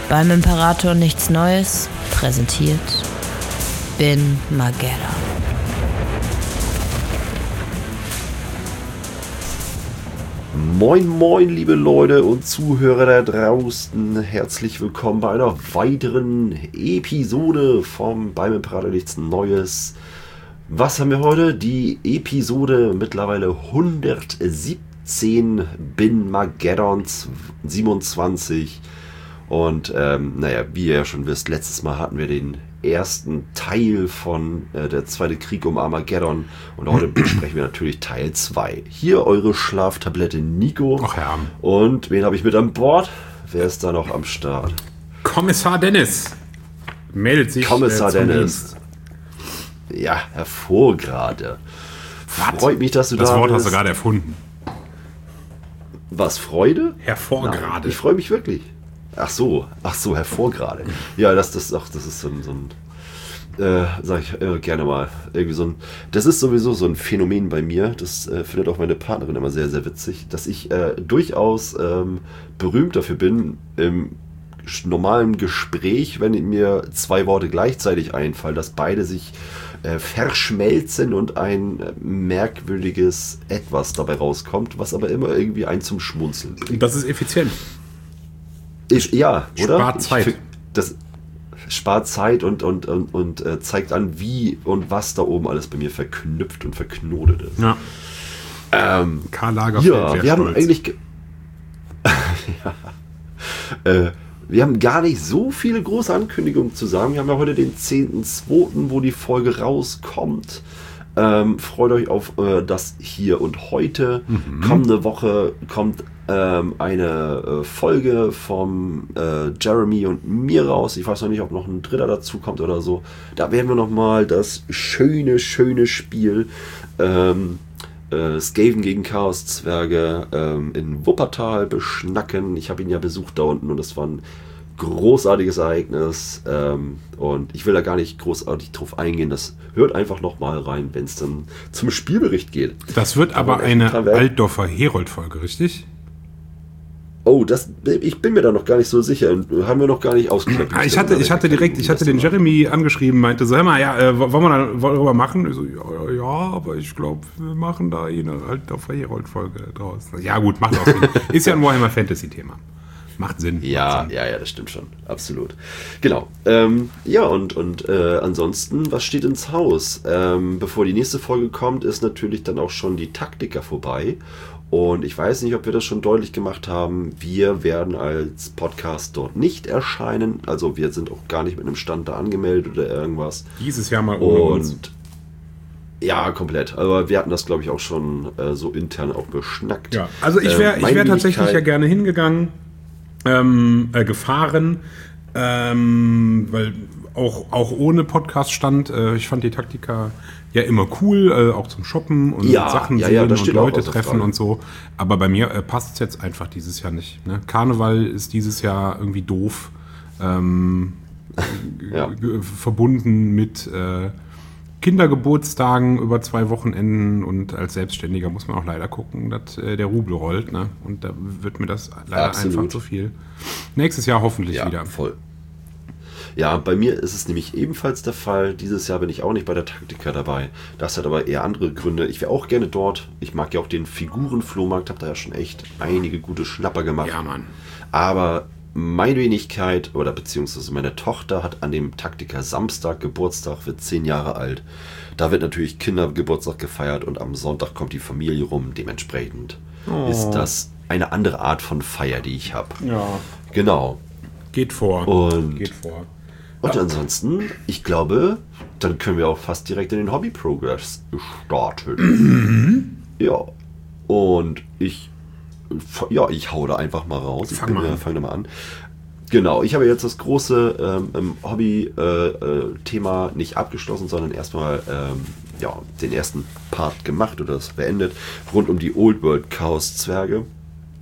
Beim Imperator nichts Neues präsentiert Bin Margera. Moin moin liebe Leute und Zuhörer da draußen, herzlich willkommen bei einer weiteren Episode vom Beim Imperator nichts Neues. Was haben wir heute? Die Episode mittlerweile 117 Bin Margera 27 und wie ihr ja schon wisst, letztes Mal hatten wir den ersten Teil von der zweite Krieg um Armageddon und heute besprechen wir natürlich Teil 2. Hier eure Schlaftablette Nico. Ach ja. Und wen habe ich mit an Bord? Wer ist da noch am Start? Kommissar Dennis meldet sich. Kommissar Dennis. Ja, hervorragend. Freut mich, dass du da bist. Das Wort hast du gerade erfunden. Was, Freude? Hervorragend. Ich freue mich wirklich. Ach so, hervorragend. Ja, das ist so ein sag ich gerne mal, irgendwie so ein, das ist sowieso so ein Phänomen bei mir, das findet auch meine Partnerin immer sehr, sehr witzig, dass ich durchaus berühmt dafür bin, im normalen Gespräch, wenn mir zwei Worte gleichzeitig einfallen, dass beide sich verschmelzen und ein merkwürdiges Etwas dabei rauskommt, was aber immer irgendwie einen zum Schmunzeln bringt. Das ist effizient. Ja, oder? Spart Zeit. Das spart Zeit und zeigt an, wie und was da oben alles bei mir verknüpft und verknotet ist. Ja. Karl Lagerfeld. Ja, wir haben eigentlich wir haben gar nicht so viele große Ankündigungen zu sagen. Wir haben ja heute den 10.2., wo die Folge rauskommt. Freut euch auf das Hier und Heute. Kommende Woche kommt eine Folge vom Jeremy und mir raus. Ich weiß noch nicht, ob noch ein dritter dazu kommt oder so. Da werden wir nochmal das schöne Spiel Skaven gegen Chaoszwerge in Wuppertal beschnacken. Ich habe ihn ja besucht da unten und das war ein großartiges Ereignis und ich will da gar nicht großartig drauf eingehen. Das hört einfach nochmal rein, wenn es dann zum Spielbericht geht. Das wird aber eine Altdorfer Herold-Folge, richtig? Oh, ich bin mir da noch gar nicht so sicher. Haben wir noch gar nicht ausgeklappt. Ich hatte den Jeremy angeschrieben, meinte so, hör mal, wollen wir darüber machen? Ich so, ja, aber ich glaube, wir machen da eine Altdorfer Herold-Folge draus. Ja gut, macht auch Sinn. Ist ja ein Warhammer Fantasy-Thema. Macht Sinn. Ja, das stimmt schon. Absolut. Genau. Ansonsten, was steht ins Haus? Bevor die nächste Folge kommt, ist natürlich dann auch schon die Taktika vorbei. Und ich weiß nicht, ob wir das schon deutlich gemacht haben. Wir werden als Podcast dort nicht erscheinen. Also wir sind auch gar nicht mit einem Stand da angemeldet oder irgendwas. Dieses Jahr mal ohne uns. Ja, komplett. Aber wir hatten das, glaube ich, auch schon so intern auch beschnackt. Ja, also ich wär tatsächlich ja gerne hingegangen, gefahren, weil auch ohne Podcast-Stand, ich fand die Taktika ja immer cool, auch zum Shoppen und Sachen sehen und Leute treffen und so. Aber bei mir passt es jetzt einfach dieses Jahr nicht. Ne? Karneval ist dieses Jahr irgendwie doof. Verbunden mit Kindergeburtstagen über 2 Wochenenden und als Selbstständiger muss man auch leider gucken, dass der Rubel rollt. Ne? Und da wird mir das leider einfach zu viel. Nächstes Jahr hoffentlich wieder. Voll. Ja, bei mir ist es nämlich ebenfalls der Fall. Dieses Jahr bin ich auch nicht bei der Taktika dabei. Das hat aber eher andere Gründe. Ich wäre auch gerne dort. Ich mag ja auch den Figurenflohmarkt, habe da ja schon echt einige gute Schnapper gemacht. Ja, Mann. Aber meine Wenigkeit oder beziehungsweise meine Tochter hat an dem Taktika Samstag Geburtstag, wird 10 Jahre alt. Da wird natürlich Kindergeburtstag gefeiert und am Sonntag kommt die Familie rum. Dementsprechend ist das eine andere Art von Feier, die ich habe. Ja. Genau. Geht vor. Und ansonsten, ich glaube, dann können wir auch fast direkt in den Hobby-Progress starten. Ja. Und ich hau da einfach mal raus. Fang da mal an. Genau, ich habe jetzt das große Hobby-Thema nicht abgeschlossen, sondern erstmal den ersten Part gemacht oder das beendet, rund um die Old World Chaos Zwerge.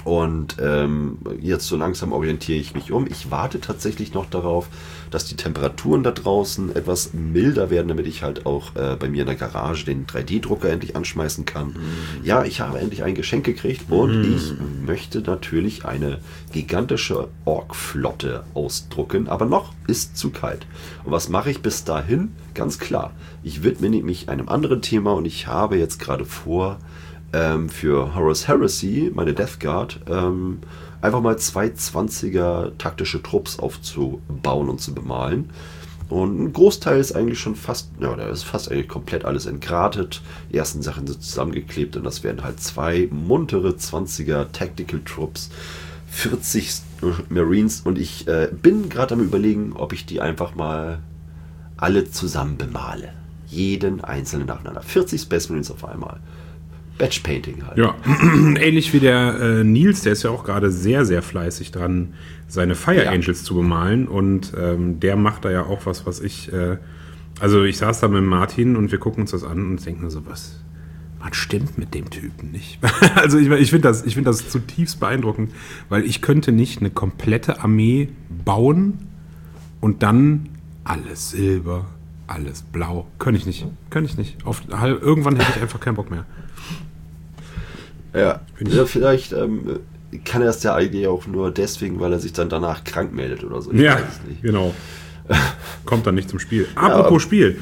Und jetzt so langsam orientiere ich mich um. Ich warte tatsächlich noch darauf, dass die Temperaturen da draußen etwas milder werden, damit ich halt auch bei mir in der Garage den 3D-Drucker endlich anschmeißen kann. Ja, ich habe endlich ein Geschenk gekriegt und ich möchte natürlich eine gigantische Ork-Flotte ausdrucken, aber noch ist zu kalt. Und was mache ich bis dahin? Ganz klar, ich widme mich einem anderen Thema und ich habe jetzt gerade vor, für Horus Heresy, meine Death Guard, einfach mal 2 20er taktische Trupps aufzubauen und zu bemalen. Und ein Großteil ist eigentlich schon fast, ja, da ist fast eigentlich komplett alles entgratet. Die ersten Sachen sind zusammengeklebt und das werden halt 2 muntere 20er Tactical Trupps, 40 Marines und ich bin gerade am Überlegen, ob ich die einfach mal alle zusammen bemale. Jeden einzelnen nacheinander. 40 Space Marines auf einmal. Batch-Painting halt. Ja, ähnlich wie der Nils, der ist ja auch gerade sehr, sehr fleißig dran, seine Fire Angels zu bemalen und der macht da ja auch was ich, also ich saß da mit Martin und wir gucken uns das an und denken nur so, was stimmt mit dem Typen nicht? Also ich finde das zutiefst beeindruckend, weil ich könnte nicht eine komplette Armee bauen und dann alles Silber, alles Blau. Könnte ich nicht. Irgendwann hätte ich einfach keinen Bock mehr. Ja, vielleicht kann er es ja eigentlich auch nur deswegen, weil er sich dann danach krank meldet oder so. Ich weiß es nicht. Genau. Kommt dann nicht zum Spiel. Apropos Spiel,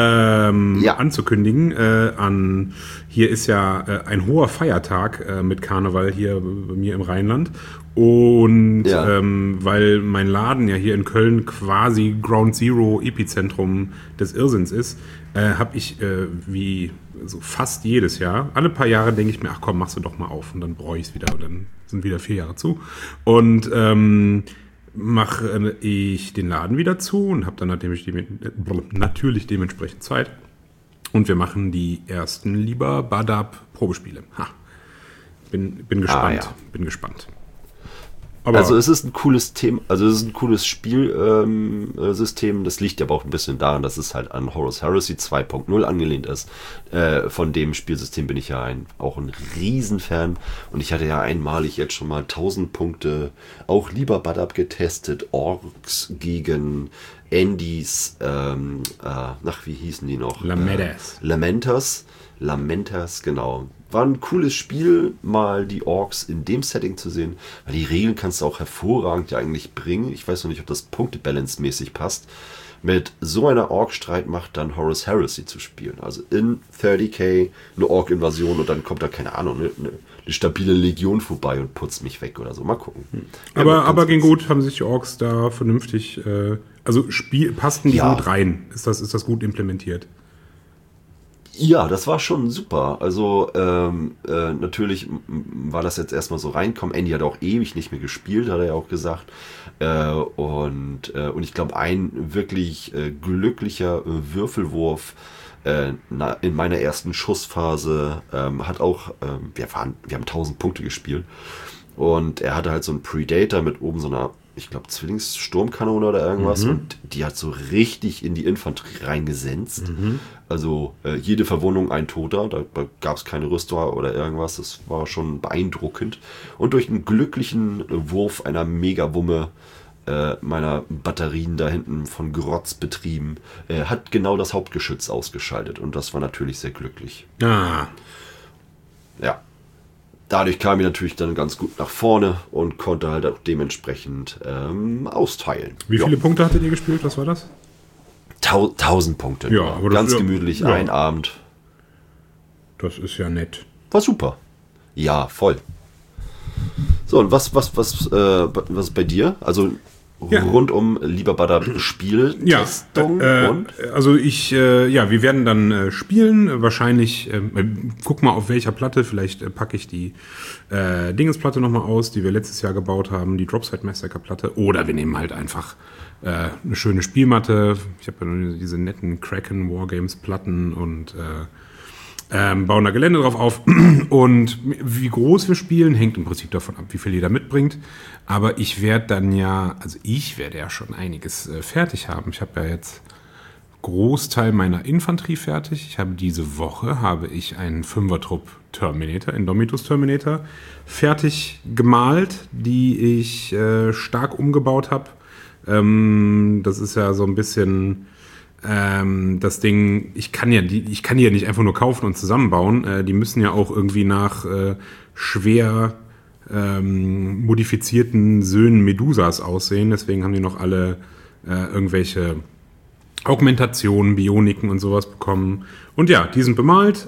anzukündigen, hier ist ja ein hoher Feiertag mit Karneval hier bei mir im Rheinland. Und weil mein Laden ja hier in Köln quasi Ground Zero Epizentrum des Irrsinns ist, habe ich wie so fast jedes Jahr, alle paar Jahre denke ich mir, ach komm, machst du doch mal auf und dann bereue ich es wieder und dann sind wieder 4 Jahre zu. Und mache ich den Laden wieder zu und habe dann natürlich dementsprechend Zeit. Und wir machen die ersten Liber Badab Probespiele. Bin gespannt. Bin gespannt. Aber also es ist ein cooles Thema, also es ist ein cooles Spielsystem, das liegt aber auch ein bisschen daran, dass es halt an Horus Heresy 2.0 angelehnt ist. Von dem Spielsystem bin ich ja auch ein Riesenfan und ich hatte ja einmalig jetzt schon mal 1000 Punkte auch Liber Badab getestet, Orks gegen Andys, wie hießen die noch? Lamentas, genau. War ein cooles Spiel, mal die Orks in dem Setting zu sehen, weil die Regeln kannst du auch hervorragend ja eigentlich bringen. Ich weiß noch nicht, ob das Punkte-Balance-mäßig passt. Mit so einer Ork-Streitmacht dann Horus Heresy zu spielen. Also in 30k eine Ork-Invasion und dann kommt da, keine Ahnung, eine stabile Legion vorbei und putzt mich weg oder so. Mal gucken. Aber ging gut, haben sich die Orks da vernünftig, passten die gut rein? Ist das gut implementiert? Ja, das war schon super. Also natürlich war das jetzt erstmal so reinkommen. Andy hat auch ewig nicht mehr gespielt, hat er ja auch gesagt. Und ich glaube, ein wirklich glücklicher Würfelwurf in meiner ersten Schussphase hat auch, wir haben 1000 Punkte gespielt. Und er hatte halt so einen Predator mit oben so einer, ich glaube, Zwillingssturmkanone oder irgendwas und die hat so richtig in die Infanterie reingesenzt. Also jede Verwundung ein Toter, da gab es keine Rüstung oder irgendwas, das war schon beeindruckend. Und durch einen glücklichen Wurf einer Megawumme meiner Batterien da hinten von Grotz betrieben, hat genau das Hauptgeschütz ausgeschaltet und das war natürlich sehr glücklich. Ja. Dadurch kam ich natürlich dann ganz gut nach vorne und konnte halt auch dementsprechend austeilen. Wie viele Punkte hattet ihr gespielt? Was war das? 1000 Punkte. Ja, aber ganz gemütlich, ein Abend. Das ist ja nett. War super. Ja, voll. So, und was bei dir? Also rund um Liber Badab Spieltestung und? Also wir werden dann spielen, wahrscheinlich, guck mal auf welcher Platte, vielleicht packe ich die Dingensplatte nochmal aus, die wir letztes Jahr gebaut haben, die Dropside Massacre Platte, oder wir nehmen halt einfach eine schöne Spielmatte, ich habe ja diese netten Kraken Wargames Platten und bauen da Gelände drauf auf und wie groß wir spielen, hängt im Prinzip davon ab, wie viel jeder mitbringt. Aber ich werde ja schon einiges fertig haben. Ich habe ja jetzt Großteil meiner Infanterie fertig. Ich habe diese Woche einen 5er-Trupp Terminator, Indomitus Terminator, fertig gemalt, die ich stark umgebaut habe. Das ist ja so ein bisschen das Ding, ich kann die ja nicht einfach nur kaufen und zusammenbauen. Die müssen ja auch irgendwie nach schwer modifizierten Söhnen Medusas aussehen. Deswegen haben die noch alle irgendwelche Augmentationen, Bioniken und sowas bekommen. Und ja, die sind bemalt.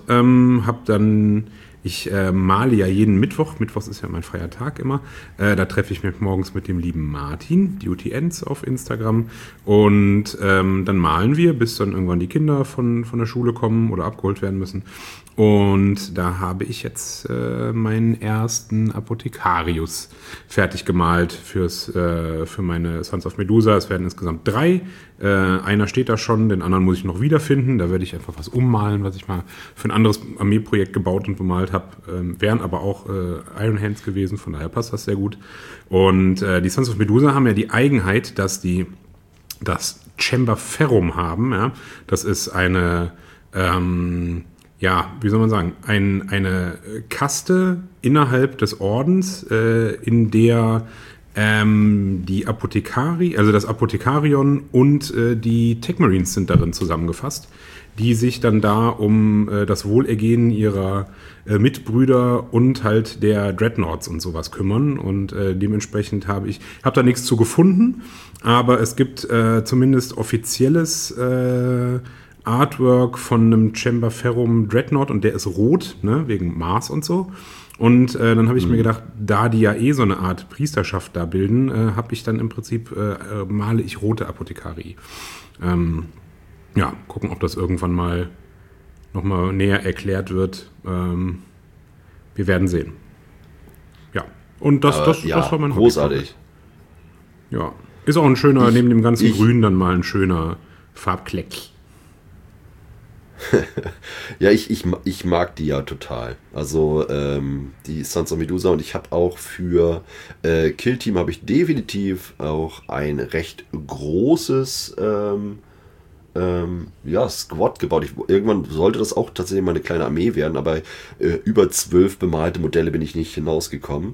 Ich male ja jeden Mittwoch. Mittwochs ist ja mein freier Tag immer. Da treffe ich mich morgens mit dem lieben Martin, Duty Ends auf Instagram. Und dann malen wir, bis dann irgendwann die Kinder von der Schule kommen oder abgeholt werden müssen. Und da habe ich jetzt meinen ersten Apothekarius fertig gemalt für meine Sons of Medusa. Es werden insgesamt 3. Einer steht da schon, den anderen muss ich noch wiederfinden. Da werde ich einfach was ummalen, was ich mal für ein anderes Armeeprojekt gebaut und bemalt habe. Wären aber auch Iron Hands gewesen, von daher passt das sehr gut. Und die Sons of Medusa haben ja die Eigenheit, dass die das Chamber Ferrum haben. Ja? Das ist eine... wie soll man sagen, eine Kaste innerhalb des Ordens, in der die das Apothekarion und die Tech Marines sind darin zusammengefasst, die sich dann da um das Wohlergehen ihrer Mitbrüder und halt der Dreadnoughts und sowas kümmern. Und dementsprechend habe da nichts zu gefunden, aber es gibt zumindest offizielles Artwork von einem Chamber Ferrum Dreadnought und der ist rot, ne, wegen Mars und so. Und dann habe ich mir gedacht, da die ja so eine Art Priesterschaft da bilden, habe ich dann im Prinzip, male ich rote Apothekarii. Gucken, ob das irgendwann mal nochmal näher erklärt wird. Wir werden sehen. Ja, und das war mein Hobby. Großartig. Ja, ist auch ein schöner, neben dem ganzen Grün dann mal ein schöner Farbkleck. Ja, ich mag die ja total. Also die Sons of Medusa, und ich habe auch für Kill Team habe ich definitiv auch ein recht großes Squad gebaut. Irgendwann sollte das auch tatsächlich mal eine kleine Armee werden, aber über 12 bemalte Modelle bin ich nicht hinausgekommen.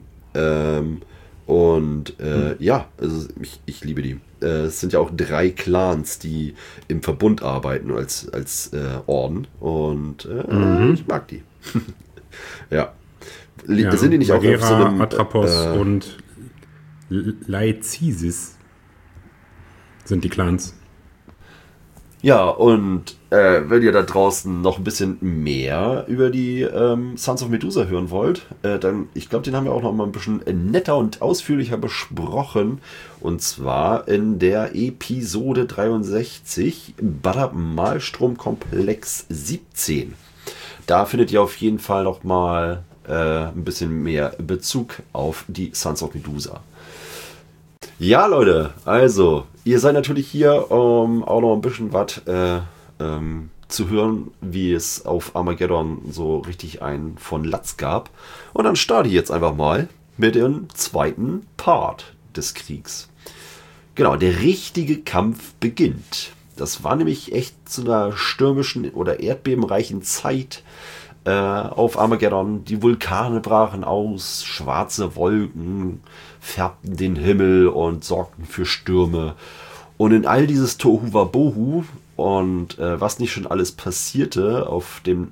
Also ich liebe die. Es sind ja auch 3 Clans, die im Verbund arbeiten als Orden. Und ich mag die. Ja. Sind die nicht Bagheera, auch auf so einem... Atropos und Laezisis sind die Clans. Ja, und wenn ihr da draußen noch ein bisschen mehr über die Sons of Medusa hören wollt, dann, ich glaube, den haben wir auch noch mal ein bisschen netter und ausführlicher besprochen. Und zwar in der Episode 63, Badab Malstrom Komplex 17. Da findet ihr auf jeden Fall noch mal ein bisschen mehr Bezug auf die Sons of Medusa. Ja, Leute, also, ihr seid natürlich hier, auch noch ein bisschen was zu hören, wie es auf Armageddon so richtig einen von Latz gab. Und dann starte ich jetzt einfach mal mit dem zweiten Part des Kriegs. Genau, der richtige Kampf beginnt. Das war nämlich echt zu einer stürmischen oder erdbebenreichen Zeit auf Armageddon. Die Vulkane brachen aus, schwarze Wolken färbten den Himmel und sorgten für Stürme. Und in all dieses Tohuwabohu und was nicht schon alles passierte auf dem,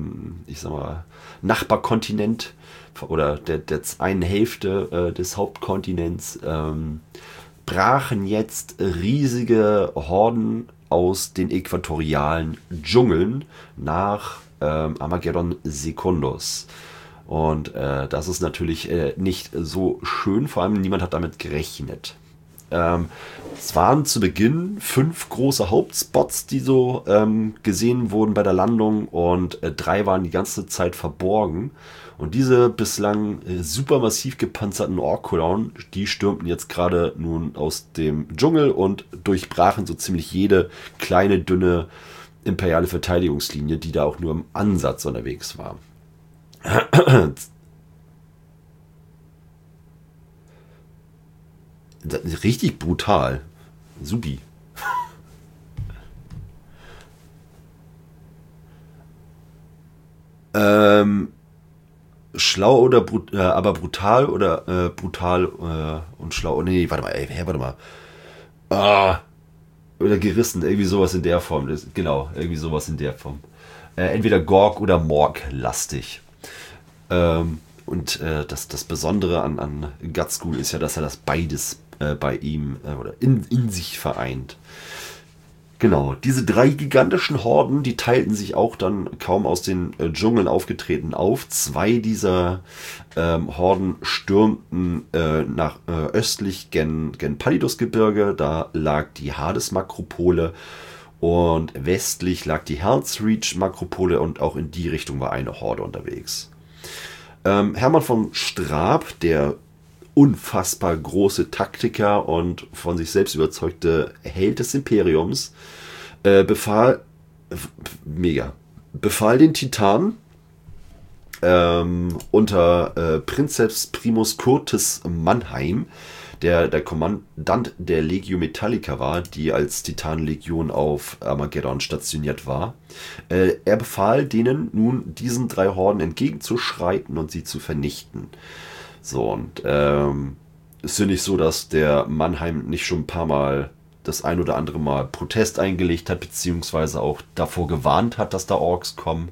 Nachbarkontinent oder der einen Hälfte des Hauptkontinents, brachen jetzt riesige Horden aus den äquatorialen Dschungeln nach Armageddon Secundus. Und das ist natürlich nicht so schön, vor allem niemand hat damit gerechnet. Es waren zu Beginn 5 große Hauptspots, die so gesehen wurden bei der Landung, und 3 waren die ganze Zeit verborgen. Und diese bislang supermassiv gepanzerten Ork-Kolonnen, die stürmten jetzt gerade nun aus dem Dschungel und durchbrachen so ziemlich jede kleine, dünne imperiale Verteidigungslinie, die da auch nur im Ansatz unterwegs war. Richtig brutal. Supi. Schlau oder aber brutal oder brutal und schlau. Nee, warte mal. Oder gerissen, irgendwie sowas in der Form. Genau, irgendwie sowas in der Form. Entweder Gorg oder Morg-lastig. Und das Besondere an Gutskull ist ja, dass er das beides bei ihm oder in sich vereint. Genau, diese 3 gigantischen Horden, die teilten sich auch dann kaum aus den Dschungeln aufgetreten auf. 2 dieser Horden stürmten nach östlich gen Palidusgebirge, da lag die Hades-Makropole und westlich lag die Herzreach-Makropole und auch in die Richtung war eine Horde unterwegs. Hermann von Straab, der unfassbar große Taktiker und von sich selbst überzeugte Held des Imperiums, befahl den Titanen unter Prinzeps Primus Curtis Mannheim, der Kommandant der Legio Metallica war, die als Titanenlegion auf Armageddon stationiert war. Er befahl denen nun, diesen 3 Horden entgegenzuschreiten und sie zu vernichten. So, und es ist ja nicht so, dass der Mannheim nicht schon ein paar Mal das ein oder andere Mal Protest eingelegt hat, beziehungsweise auch davor gewarnt hat, dass da Orks kommen.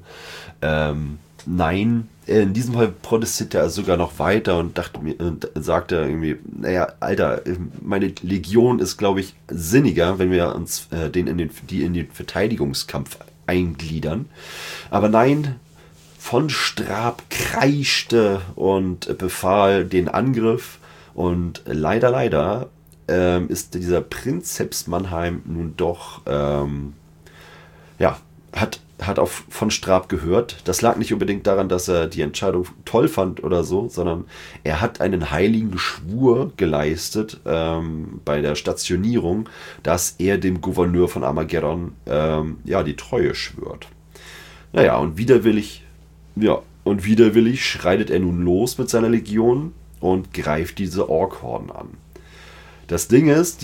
Nein, in diesem Fall protestiert er sogar noch weiter und sagte irgendwie, naja, Alter, meine Legion ist, glaube ich, sinniger, wenn wir uns die in den Verteidigungskampf eingliedern. Aber nein, von Straab kreischte und befahl den Angriff und leider ist dieser Prinzeps Mannheim nun doch hat auf von Straab gehört. Das lag nicht unbedingt daran, dass er die Entscheidung toll fand oder so, sondern er hat einen heiligen Schwur geleistet bei der Stationierung, dass er dem Gouverneur von Armageddon die Treue schwört. Naja, und widerwillig schreitet er nun los mit seiner Legion und greift diese Ork-Horden an. Das Ding ist,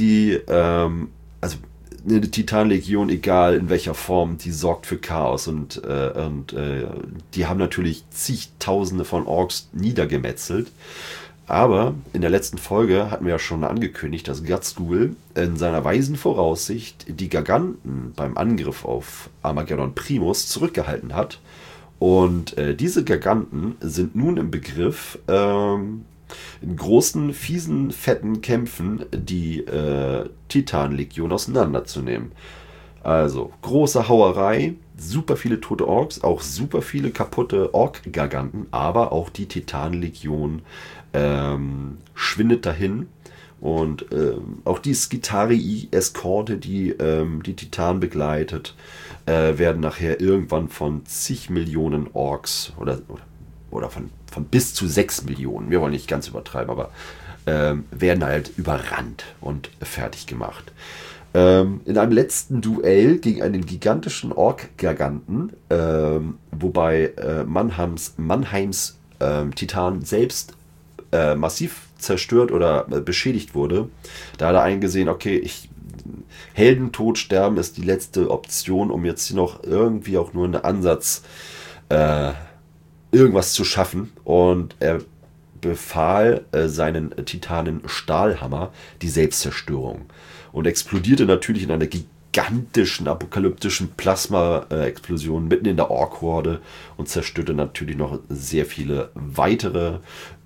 eine Titanlegion, egal in welcher Form, die sorgt für Chaos und die haben natürlich zigtausende von Orks niedergemetzelt. Aber in der letzten Folge hatten wir ja schon angekündigt, dass Gutskull in seiner weisen Voraussicht die Garganten beim Angriff auf Armageddon Primus zurückgehalten hat. Und diese Garganten sind nun im Begriff, in großen, fiesen, fetten Kämpfen die Titanlegion auseinanderzunehmen. Also große Hauerei, super viele tote Orks, auch super viele kaputte Ork-Garganten, aber auch die Titanlegion schwindet dahin. Und auch die Skitarii-Eskorte, die die Titanen begleitet, werden nachher irgendwann von zig Millionen Orks oder von bis zu 6 Millionen, wir wollen nicht ganz übertreiben, aber werden halt überrannt und fertig gemacht. In einem letzten Duell gegen einen gigantischen Ork-Garganten, wobei Mannheims Titan selbst massiv zerstört oder beschädigt wurde, da hat er eingesehen, okay, Heldentod sterben ist die letzte Option, um jetzt hier noch irgendwie auch nur einen Ansatz irgendwas zu schaffen, und er befahl seinen Titanen Stahlhammer die Selbstzerstörung und explodierte natürlich in einer gigantischen, apokalyptischen Plasma-Explosion mitten in der Ork-Horde und zerstörte natürlich noch sehr viele weitere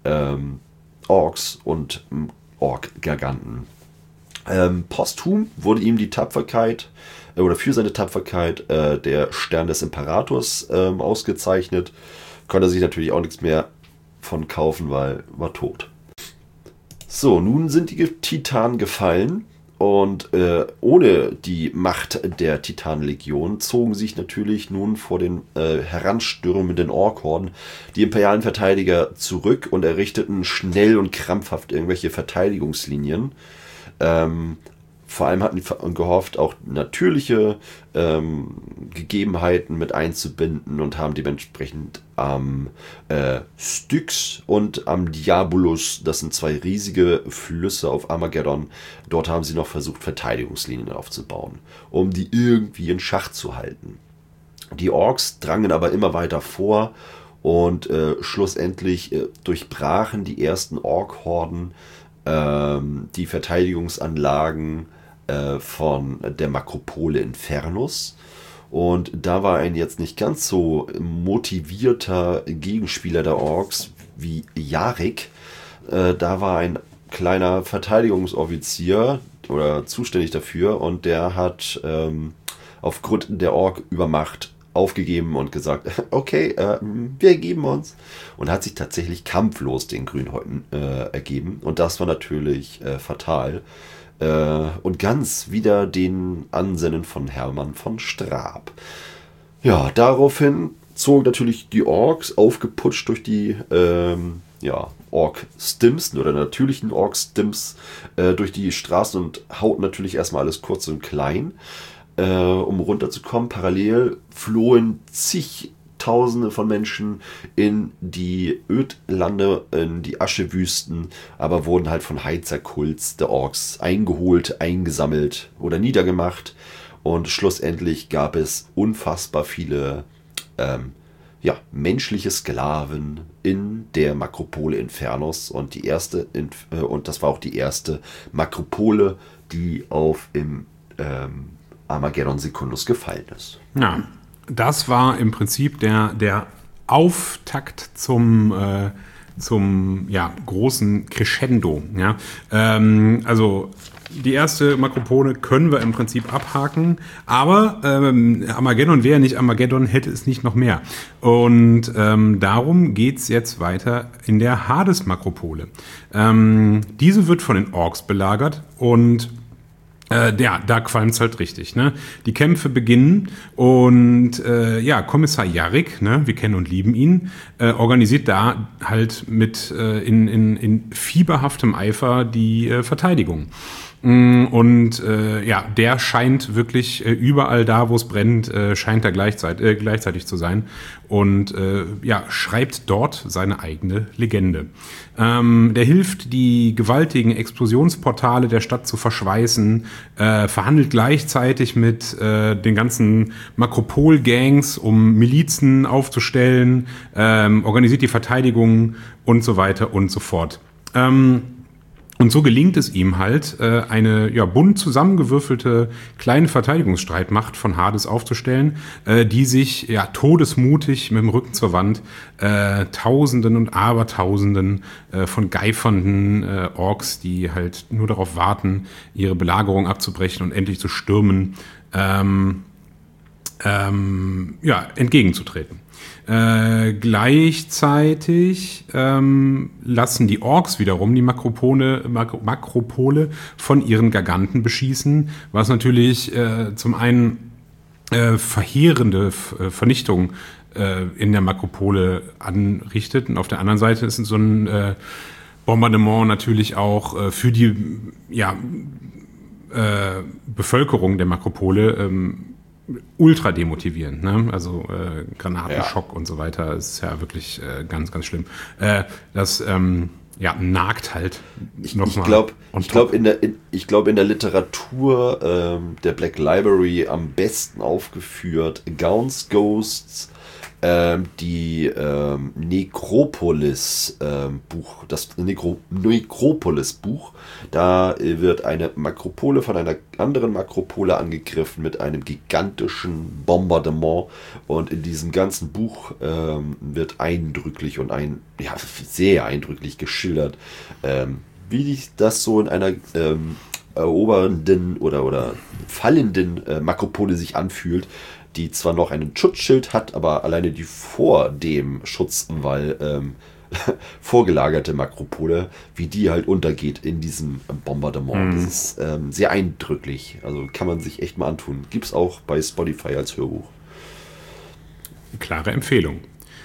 Orks und Ork-Garganten. Posthum wurde ihm die Tapferkeit oder für seine Tapferkeit der Stern des Imperators ausgezeichnet. Konnte er sich natürlich auch nichts mehr von kaufen, weil war tot. So, nun sind die Titanen gefallen und ohne die Macht der Titanenlegion zogen sich natürlich nun vor den heranstürmenden Ork-Horden die imperialen Verteidiger zurück und errichteten schnell und krampfhaft irgendwelche Verteidigungslinien. Vor allem hatten die gehofft, auch natürliche Gegebenheiten mit einzubinden und haben dementsprechend am Styx und am Diabolus, das sind 2 riesige Flüsse auf Armageddon, dort haben sie noch versucht, Verteidigungslinien aufzubauen, um die irgendwie in Schach zu halten. Die Orks drangen aber immer weiter vor und schlussendlich durchbrachen die ersten Ork-Horden die Verteidigungsanlagen von der Makropole Infernus. Und da war ein jetzt nicht ganz so motivierter Gegenspieler der Orks wie Jarek. Da war ein kleiner Verteidigungsoffizier oder zuständig dafür und der hat aufgrund der Ork-Übermacht aufgegeben und gesagt, okay, wir ergeben uns. Und hat sich tatsächlich kampflos den Grünhäuten ergeben. Und das war natürlich fatal. Und ganz wieder den Ansinnen von Hermann von Straab. Ja, daraufhin zogen natürlich die Orks, aufgeputscht durch die Ork-Stims oder natürlichen Ork-Stims durch die Straßen und hauten natürlich erstmal alles kurz und klein, um runterzukommen. Parallel flohen zigtausende von Menschen in die Ödlande, in die Aschewüsten, aber wurden halt von Heizerkults der Orks eingeholt, eingesammelt oder niedergemacht. Und schlussendlich gab es unfassbar viele menschliche Sklaven in der Makropole Infernus und das war auch die erste Makropole, die im Armageddon Secundus gefallen ist. Ja, das war im Prinzip der Auftakt zum großen Crescendo. Ja? Also die erste Makropole können wir im Prinzip abhaken, aber Armageddon wäre nicht Armageddon, hätte es nicht noch mehr. Und darum geht's jetzt weiter in der Hades-Makropole. Diese wird von den Orks belagert und da qualmt's halt richtig, ne? Die Kämpfe beginnen und Kommissar Jarek, ne, wir kennen und lieben ihn, organisiert da halt mit in fieberhaftem Eifer die Verteidigung. Und der scheint wirklich überall da, wo es brennt, scheint er gleichzeitig zu sein und schreibt dort seine eigene Legende. Der hilft, die gewaltigen Explosionsportale der Stadt zu verschweißen, verhandelt gleichzeitig mit den ganzen Makropol-Gangs, um Milizen aufzustellen, organisiert die Verteidigung und so weiter und so fort. Und so gelingt es ihm halt, eine bunt zusammengewürfelte kleine Verteidigungsstreitmacht von Hades aufzustellen, die sich todesmutig mit dem Rücken zur Wand Tausenden und Abertausenden von geifernden Orks, die halt nur darauf warten, ihre Belagerung abzubrechen und endlich zu stürmen, entgegenzutreten. Gleichzeitig lassen die Orks wiederum die Makropole von ihren Garganten beschießen, was natürlich zum einen verheerende Vernichtung in der Makropole anrichtet und auf der anderen Seite ist so ein Bombardement natürlich auch für die Bevölkerung der Makropole ultra demotivierend, ne? Also Granatenschock und so weiter ist ja wirklich ganz, ganz schlimm. Das nagt halt nochmal. Ich glaube in der Literatur der Black Library am besten aufgeführt Gaunt's Ghosts, die Necropolis-Buch, das Necropolis-Buch, da wird eine Makropole von einer anderen Makropole angegriffen mit einem gigantischen Bombardement und in diesem ganzen Buch wird eindrücklich und sehr eindrücklich geschildert, wie das so in einer erobernden oder fallenden Makropole sich anfühlt, die zwar noch einen Schutzschild hat, aber alleine die vor dem Schutzwall vorgelagerte Makropole, wie die halt untergeht in diesem Bombardement. Das ist sehr eindrücklich. Also kann man sich echt mal antun. Gibt's auch bei Spotify als Hörbuch. Klare Empfehlung.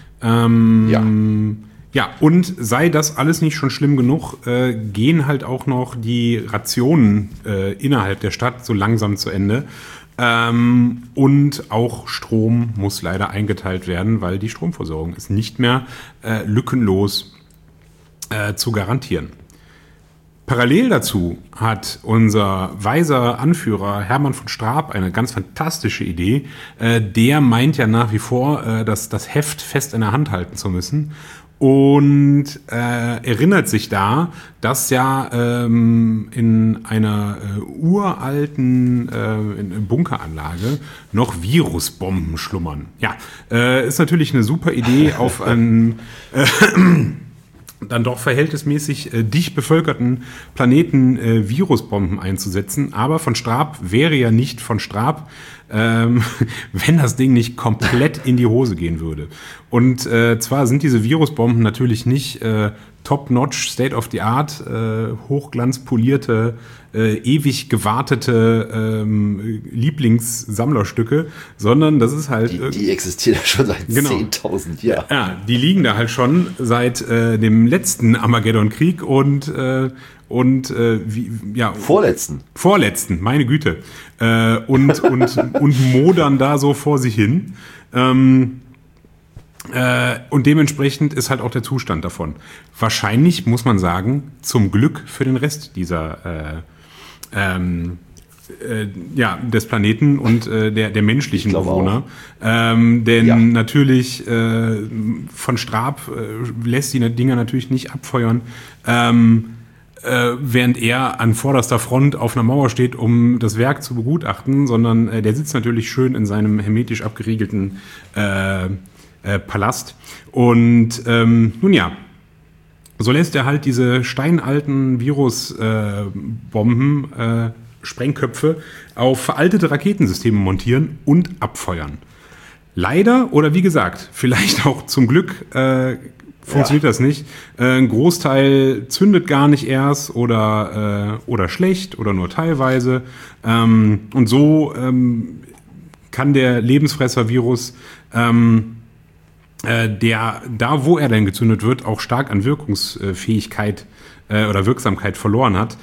Ja, und sei das alles nicht schon schlimm genug, gehen halt auch noch die Rationen innerhalb der Stadt so langsam zu Ende. Und auch Strom muss leider eingeteilt werden, weil die Stromversorgung ist nicht mehr lückenlos zu garantieren. Parallel dazu hat unser weiser Anführer Hermann von Straab eine ganz fantastische Idee. Der meint ja nach wie vor, das Heft fest in der Hand halten zu müssen. Und erinnert sich da, dass ja in einer uralten Bunkeranlage noch Virusbomben schlummern. Ja, ist natürlich eine super Idee, auf einen dann doch verhältnismäßig dicht bevölkerten Planeten Virusbomben einzusetzen. Aber von Straab wäre ja nicht von Straab, wenn das Ding nicht komplett in die Hose gehen würde. Und zwar sind diese Virusbomben natürlich nicht top-notch, state-of-the-art, hochglanzpolierte, ewig gewartete Lieblingssammlerstücke, sondern das ist halt... Die existieren ja schon seit 10.000 Jahren. Ja, die liegen da halt schon seit dem letzten Armageddon-Krieg und Vorletzten, meine Güte. Und modern da so vor sich hin. Und dementsprechend ist halt auch der Zustand davon. Wahrscheinlich, muss man sagen, zum Glück für den Rest dieser des Planeten und der menschlichen Bewohner. Natürlich von Straab lässt die Dinger natürlich nicht abfeuern, während er an vorderster Front auf einer Mauer steht, um das Werk zu begutachten, sondern der sitzt natürlich schön in seinem hermetisch abgeriegelten Palast. Und nun ja, so lässt er halt diese steinalten Virusbomben, Sprengköpfe auf veraltete Raketensysteme montieren und abfeuern. Leider, oder wie gesagt, vielleicht auch zum Glück, funktioniert das nicht. Ein Großteil zündet gar nicht erst oder schlecht oder nur teilweise. Und so kann der Lebensfresser-Virus, wo er denn gezündet wird, auch stark an Wirkungsfähigkeit oder Wirksamkeit verloren hat,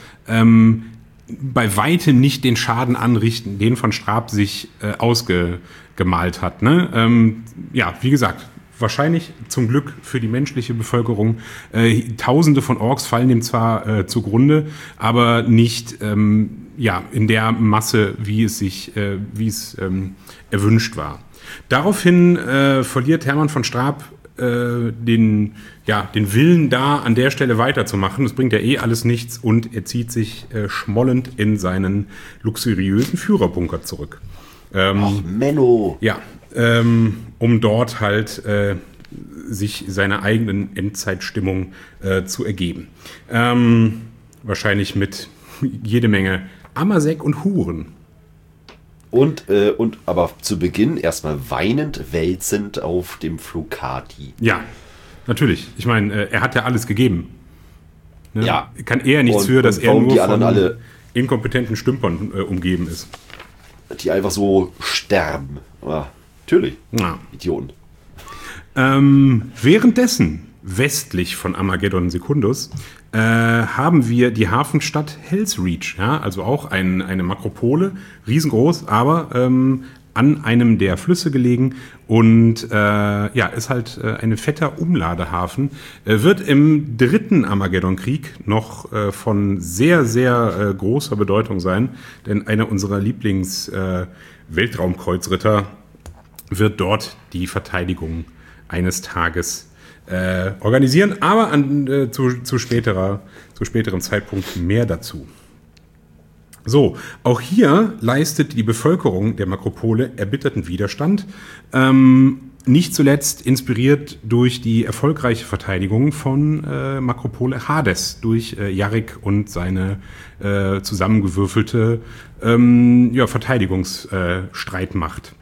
bei weitem nicht den Schaden anrichten, den von Straab sich ausgemalt hat. Ne? Wie gesagt, wahrscheinlich zum Glück für die menschliche Bevölkerung. Tausende von Orks fallen dem zwar zugrunde, aber nicht in der Masse, wie es erwünscht war. Daraufhin verliert Hermann von Straab den Willen, da an der Stelle weiterzumachen. Das bringt ja alles nichts und er zieht sich schmollend in seinen luxuriösen Führerbunker zurück. Menno! Ja, um dort halt sich seiner eigenen Endzeitstimmung zu ergeben. Wahrscheinlich mit jede Menge Ammersek und Huren. Und aber zu Beginn erstmal weinend, wälzend auf dem Flocati. Ja, natürlich. Ich meine, er hat ja alles gegeben. Ne? Ja. Kann er nichts für, dass er nur von alle inkompetenten Stümpern umgeben ist. Die einfach so sterben. Ja, natürlich. Ja. Idioten. Währenddessen, westlich von Armageddon Secundus, haben wir die Hafenstadt Hellsreach, also auch eine Makropole, riesengroß, aber an einem der Flüsse gelegen und ist halt ein fetter Umladehafen. Wird im dritten Armageddon-Krieg noch von sehr, sehr großer Bedeutung sein, denn einer unserer Lieblings-Weltraumkreuzritter wird dort die Verteidigung eines Tages organisieren, aber zu späterem Zeitpunkt mehr dazu. So, auch hier leistet die Bevölkerung der Makropole erbitterten Widerstand, nicht zuletzt inspiriert durch die erfolgreiche Verteidigung von Makropole Hades durch Jarek und seine zusammengewürfelte Verteidigungsstreitmacht.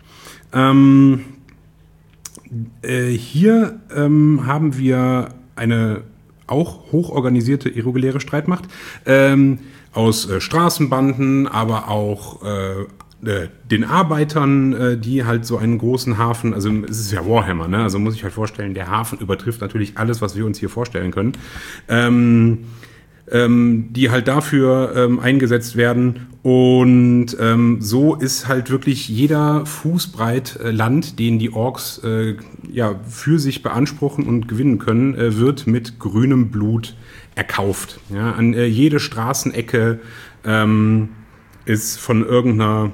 Hier haben wir eine auch hochorganisierte irreguläre Streitmacht aus Straßenbanden, aber auch den Arbeitern, die halt so einen großen Hafen, also es ist ja Warhammer, ne? Also muss ich halt vorstellen, der Hafen übertrifft natürlich alles, was wir uns hier vorstellen können. die halt dafür eingesetzt werden. Und so ist halt wirklich jeder Fußbreit Land, den die Orks für sich beanspruchen und gewinnen können, wird mit grünem Blut erkauft. Ja, an jede Straßenecke ist von irgendeiner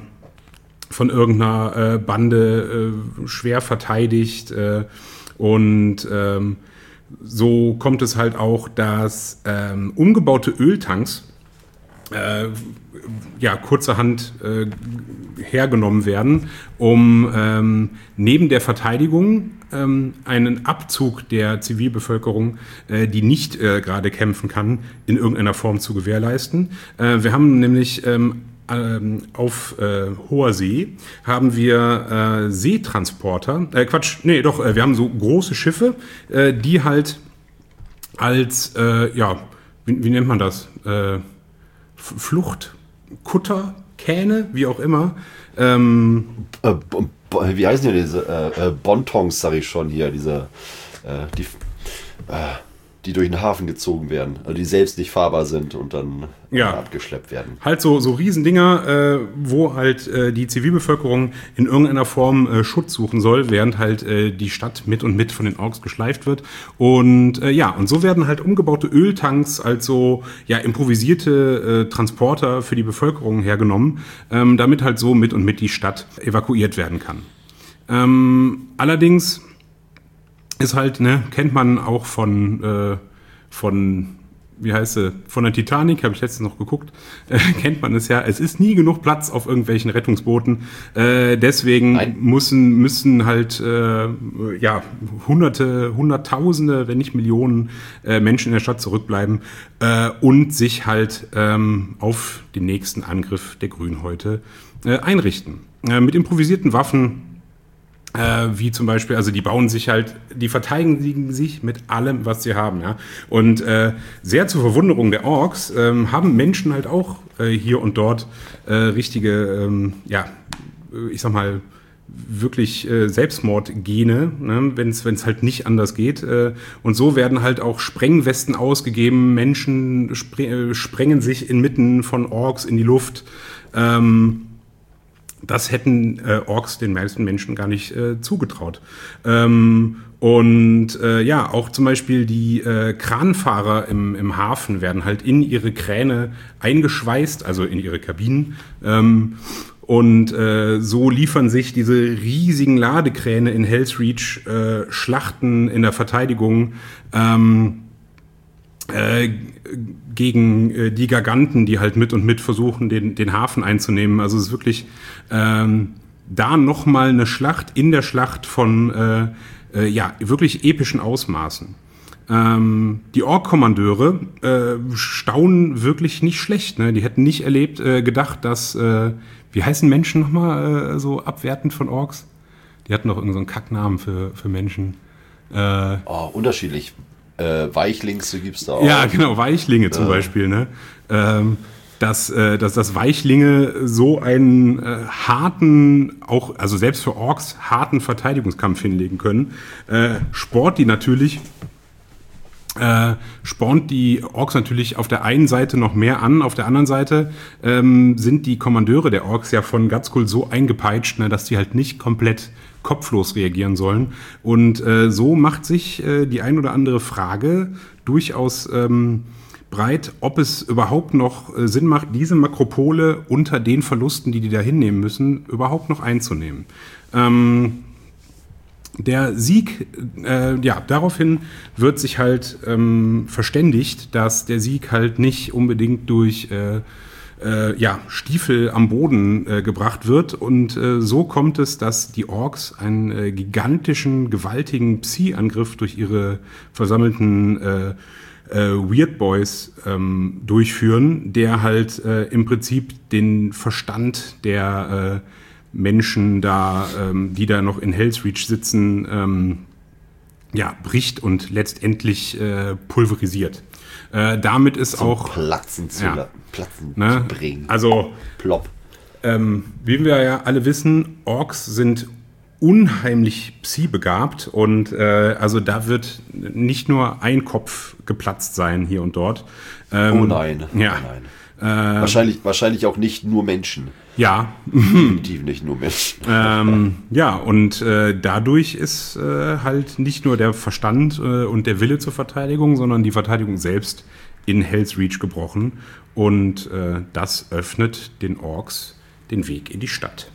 Bande schwer verteidigt und so kommt es halt auch, dass umgebaute Öltanks kurzerhand hergenommen werden, um neben der Verteidigung einen Abzug der Zivilbevölkerung, die nicht gerade kämpfen kann, in irgendeiner Form zu gewährleisten. Wir haben nämlich auf hoher See haben wir Seetransporter, wir haben so große Schiffe, die halt als, wie nennt man das? Fluchtkutter, Kähne, wie auch immer. Wie heißen die diese Bontons, sag ich schon hier, die durch den Hafen gezogen werden, also die selbst nicht fahrbar sind und dann abgeschleppt werden. Halt so Riesendinger, wo halt die Zivilbevölkerung in irgendeiner Form Schutz suchen soll, während halt die Stadt mit und mit von den Orks geschleift wird. Und und so werden halt umgebaute Öltanks als so improvisierte Transporter für die Bevölkerung hergenommen, damit halt so mit und mit die Stadt evakuiert werden kann. Allerdings ist halt, kennt man auch von wie heißt sie, von der Titanic, habe ich letztens noch geguckt, kennt man es ja, es ist nie genug Platz auf irgendwelchen Rettungsbooten, deswegen müssen halt Hunderttausende, wenn nicht Millionen Menschen in der Stadt zurückbleiben und sich halt auf den nächsten Angriff der Grünhäute einrichten. Mit improvisierten Waffen, wie zum Beispiel, also die verteidigen sich mit allem, was sie haben, ja. Und sehr zur Verwunderung der Orks haben Menschen halt auch hier und dort richtige, ich sag mal, wirklich Selbstmordgene, ne, wenn es halt nicht anders geht. Und so werden halt auch Sprengwesten ausgegeben, Menschen sprengen sich inmitten von Orks in die Luft. Das hätten Orks den meisten Menschen gar nicht zugetraut. Auch zum Beispiel die Kranfahrer im Hafen werden halt in ihre Kräne eingeschweißt, also in ihre Kabinen. So liefern sich diese riesigen Ladekräne in Hell's Reach Schlachten in der Verteidigung gegen die Garganten, die halt mit und mit versuchen, den Hafen einzunehmen. Also es ist wirklich da nochmal eine Schlacht in der Schlacht von wirklich epischen Ausmaßen. Die Ork-Kommandeure staunen wirklich nicht schlecht. Ne? Die hätten nicht gedacht, dass, wie heißen Menschen nochmal so abwertend von Orks? Die hatten doch irgendeinen so Kacknamen für Menschen. Unterschiedlich. Weichlinge gibt's da auch. Ja, genau, Weichlinge zum Beispiel. Ne? Dass Weichlinge so einen harten, auch also selbst für Orks harten Verteidigungskampf hinlegen können, spornt die Orks natürlich auf der einen Seite noch mehr an, auf der anderen Seite sind die Kommandeure der Orks ja von Gatzgul so eingepeitscht, ne, dass die halt nicht komplett kopflos reagieren sollen. Und so macht sich die ein oder andere Frage durchaus breit, ob es überhaupt noch Sinn macht, diese Makropole unter den Verlusten, die da hinnehmen müssen, überhaupt noch einzunehmen. Der Sieg, daraufhin wird sich halt verständigt, dass der Sieg halt nicht unbedingt durch Stiefel am Boden gebracht wird. Und so kommt es, dass die Orks einen gigantischen, gewaltigen Psi-Angriff durch ihre versammelten Weird Boys durchführen, der halt im Prinzip den Verstand der Menschen da, die da noch in Hell's Reach sitzen, bricht und letztendlich pulverisiert. Damit ist zum auch Platzen zu bringen. Also plopp. Wie wir ja alle wissen, Orks sind unheimlich psi-begabt und also da wird nicht nur ein Kopf geplatzt sein hier und dort. Oh nein. Ja. Oh nein. Wahrscheinlich auch nicht nur Menschen. Ja. Definitiv nicht nur Menschen. Ja, und dadurch ist halt nicht nur der Verstand und der Wille zur Verteidigung, sondern die Verteidigung selbst in Hell's Reach gebrochen. Und das öffnet den Orks den Weg in die Stadt.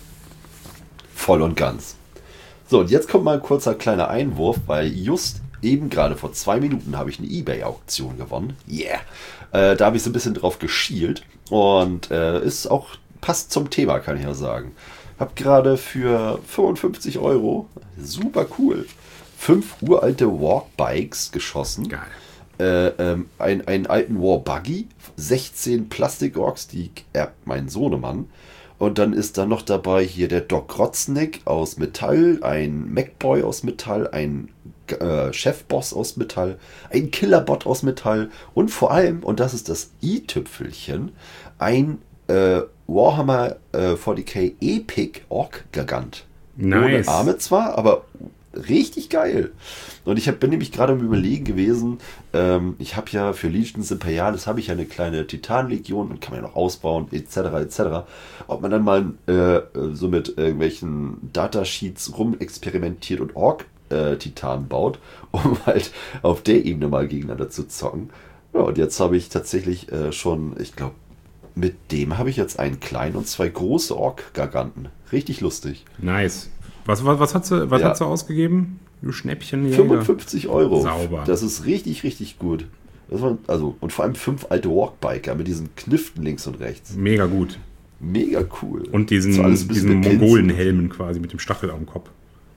Voll und ganz. So, und jetzt kommt mal ein kurzer kleiner Einwurf, weil just eben gerade vor 2 Minuten habe ich eine eBay-Auktion gewonnen. Yeah! Da habe ich so ein bisschen drauf geschielt und ist auch passt zum Thema, kann ich ja sagen. Hab gerade für 55 €, super cool, 5 uralte Walkbikes geschossen. Geil. Einen alten Warbuggy, 16 Plastik-Orks, die erbt mein Sohnemann. Und dann ist da noch dabei hier der Doc Rotzneck aus Metall, ein MacBoy aus Metall, ein Chefboss aus Metall, ein Killerbot aus Metall und vor allem, und das ist das i-Tüpfelchen, ein Warhammer 40k Epic Ork Gargant. Nice. Ohne Arme zwar, aber richtig geil. Und ich bin nämlich gerade am Überlegen gewesen, ich habe ja für Legions Imperialis habe ich ja eine kleine Titanlegion und kann man ja noch ausbauen, etc. etc. Ob man dann mal so mit irgendwelchen Datasheets rumexperimentiert und Ork-Titan baut, um halt auf der Ebene mal gegeneinander zu zocken. Ja, und jetzt habe ich tatsächlich schon, ich glaube, mit dem habe ich jetzt einen kleinen und 2 große Ork-Garganten. Richtig lustig. Nice. Was hat sie ausgegeben? Du Schnäppchen. 55 €. Sauber. Das ist richtig, richtig gut. Und vor allem 5 alte Walkbiker mit diesen Kniften links und rechts. Mega gut. Mega cool. Und diesen Mongolenhelmen quasi mit dem Stachel am Kopf.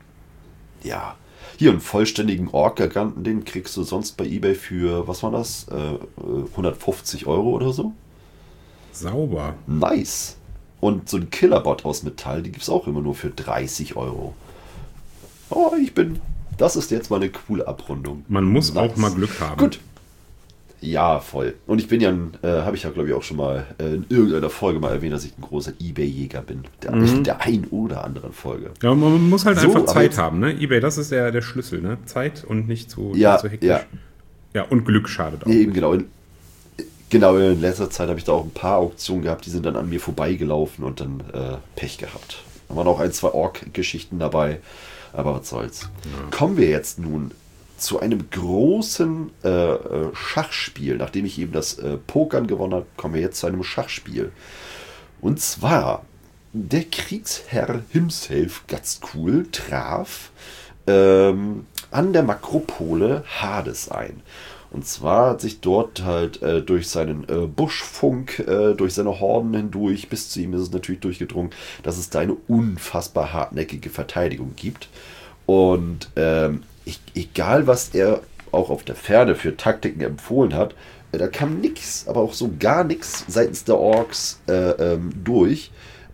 Ja. Hier einen vollständigen Ork-Garganten, den kriegst du sonst bei eBay für, was war das? 150 € oder so. Sauber. Nice. Und so ein Killerbot aus Metall, die gibt es auch immer nur für 30 €. Oh, das ist jetzt mal eine coole Abrundung. Man muss auch mal Glück haben. Gut. Ja, voll. Und ich bin ja, habe ich ja glaube ich auch schon mal in irgendeiner Folge mal erwähnt, dass ich ein großer eBay-Jäger bin. Der ein oder anderen Folge. Ja, man muss halt einfach Zeit haben, ne? eBay, das ist der Schlüssel, ne? Zeit und nicht zu hektisch. Ja, und Glück schadet auch. Nee, eben genau. Genau, in letzter Zeit habe ich da auch ein paar Auktionen gehabt, die sind dann an mir vorbeigelaufen und dann Pech gehabt. Da waren auch 1, 2 Ork-Geschichten dabei, aber was soll's. Ja. Kommen wir jetzt nun zu einem großen Schachspiel. Nachdem ich eben das Pokern gewonnen habe, kommen wir jetzt zu einem Schachspiel. Und zwar, der Kriegsherr himself, ganz cool, traf an der Makropole Hades ein. Und zwar hat sich dort halt durch seinen Buschfunk, durch seine Horden hindurch, bis zu ihm ist es natürlich durchgedrungen, dass es da eine unfassbar hartnäckige Verteidigung gibt. Und egal was er auch auf der Ferne für Taktiken empfohlen hat, da kam nichts, aber auch so gar nichts seitens der Orks durch.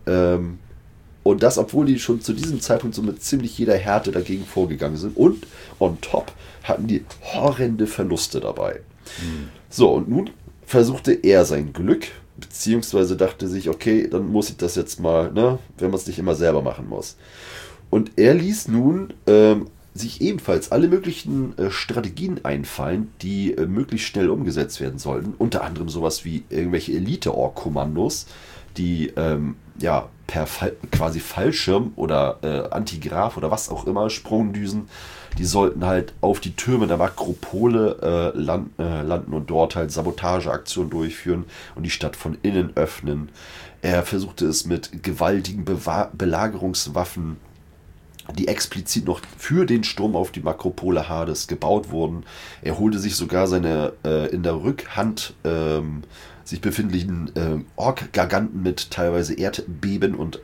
Und das, obwohl die schon zu diesem Zeitpunkt so mit ziemlich jeder Härte dagegen vorgegangen sind. Und on top hatten die horrende Verluste dabei. So, und nun versuchte er sein Glück, beziehungsweise dachte sich, okay, dann muss ich das jetzt mal, ne, wenn man es nicht immer selber machen muss. Und er ließ nun sich ebenfalls alle möglichen Strategien einfallen, die möglichst schnell umgesetzt werden sollten. Unter anderem sowas wie irgendwelche Elite-Ork-Kommandos, die per quasi Fallschirm oder Antigraph oder was auch immer, Sprungdüsen, die sollten halt auf die Türme der Makropole landen und dort halt Sabotageaktionen durchführen und die Stadt von innen öffnen. Er versuchte es mit gewaltigen Belagerungswaffen, die explizit noch für den Sturm auf die Makropole Hades gebaut wurden. Er holte sich sogar seine in der Rückhand sich befindlichen Ork-Garganten mit teilweise Erdbeben und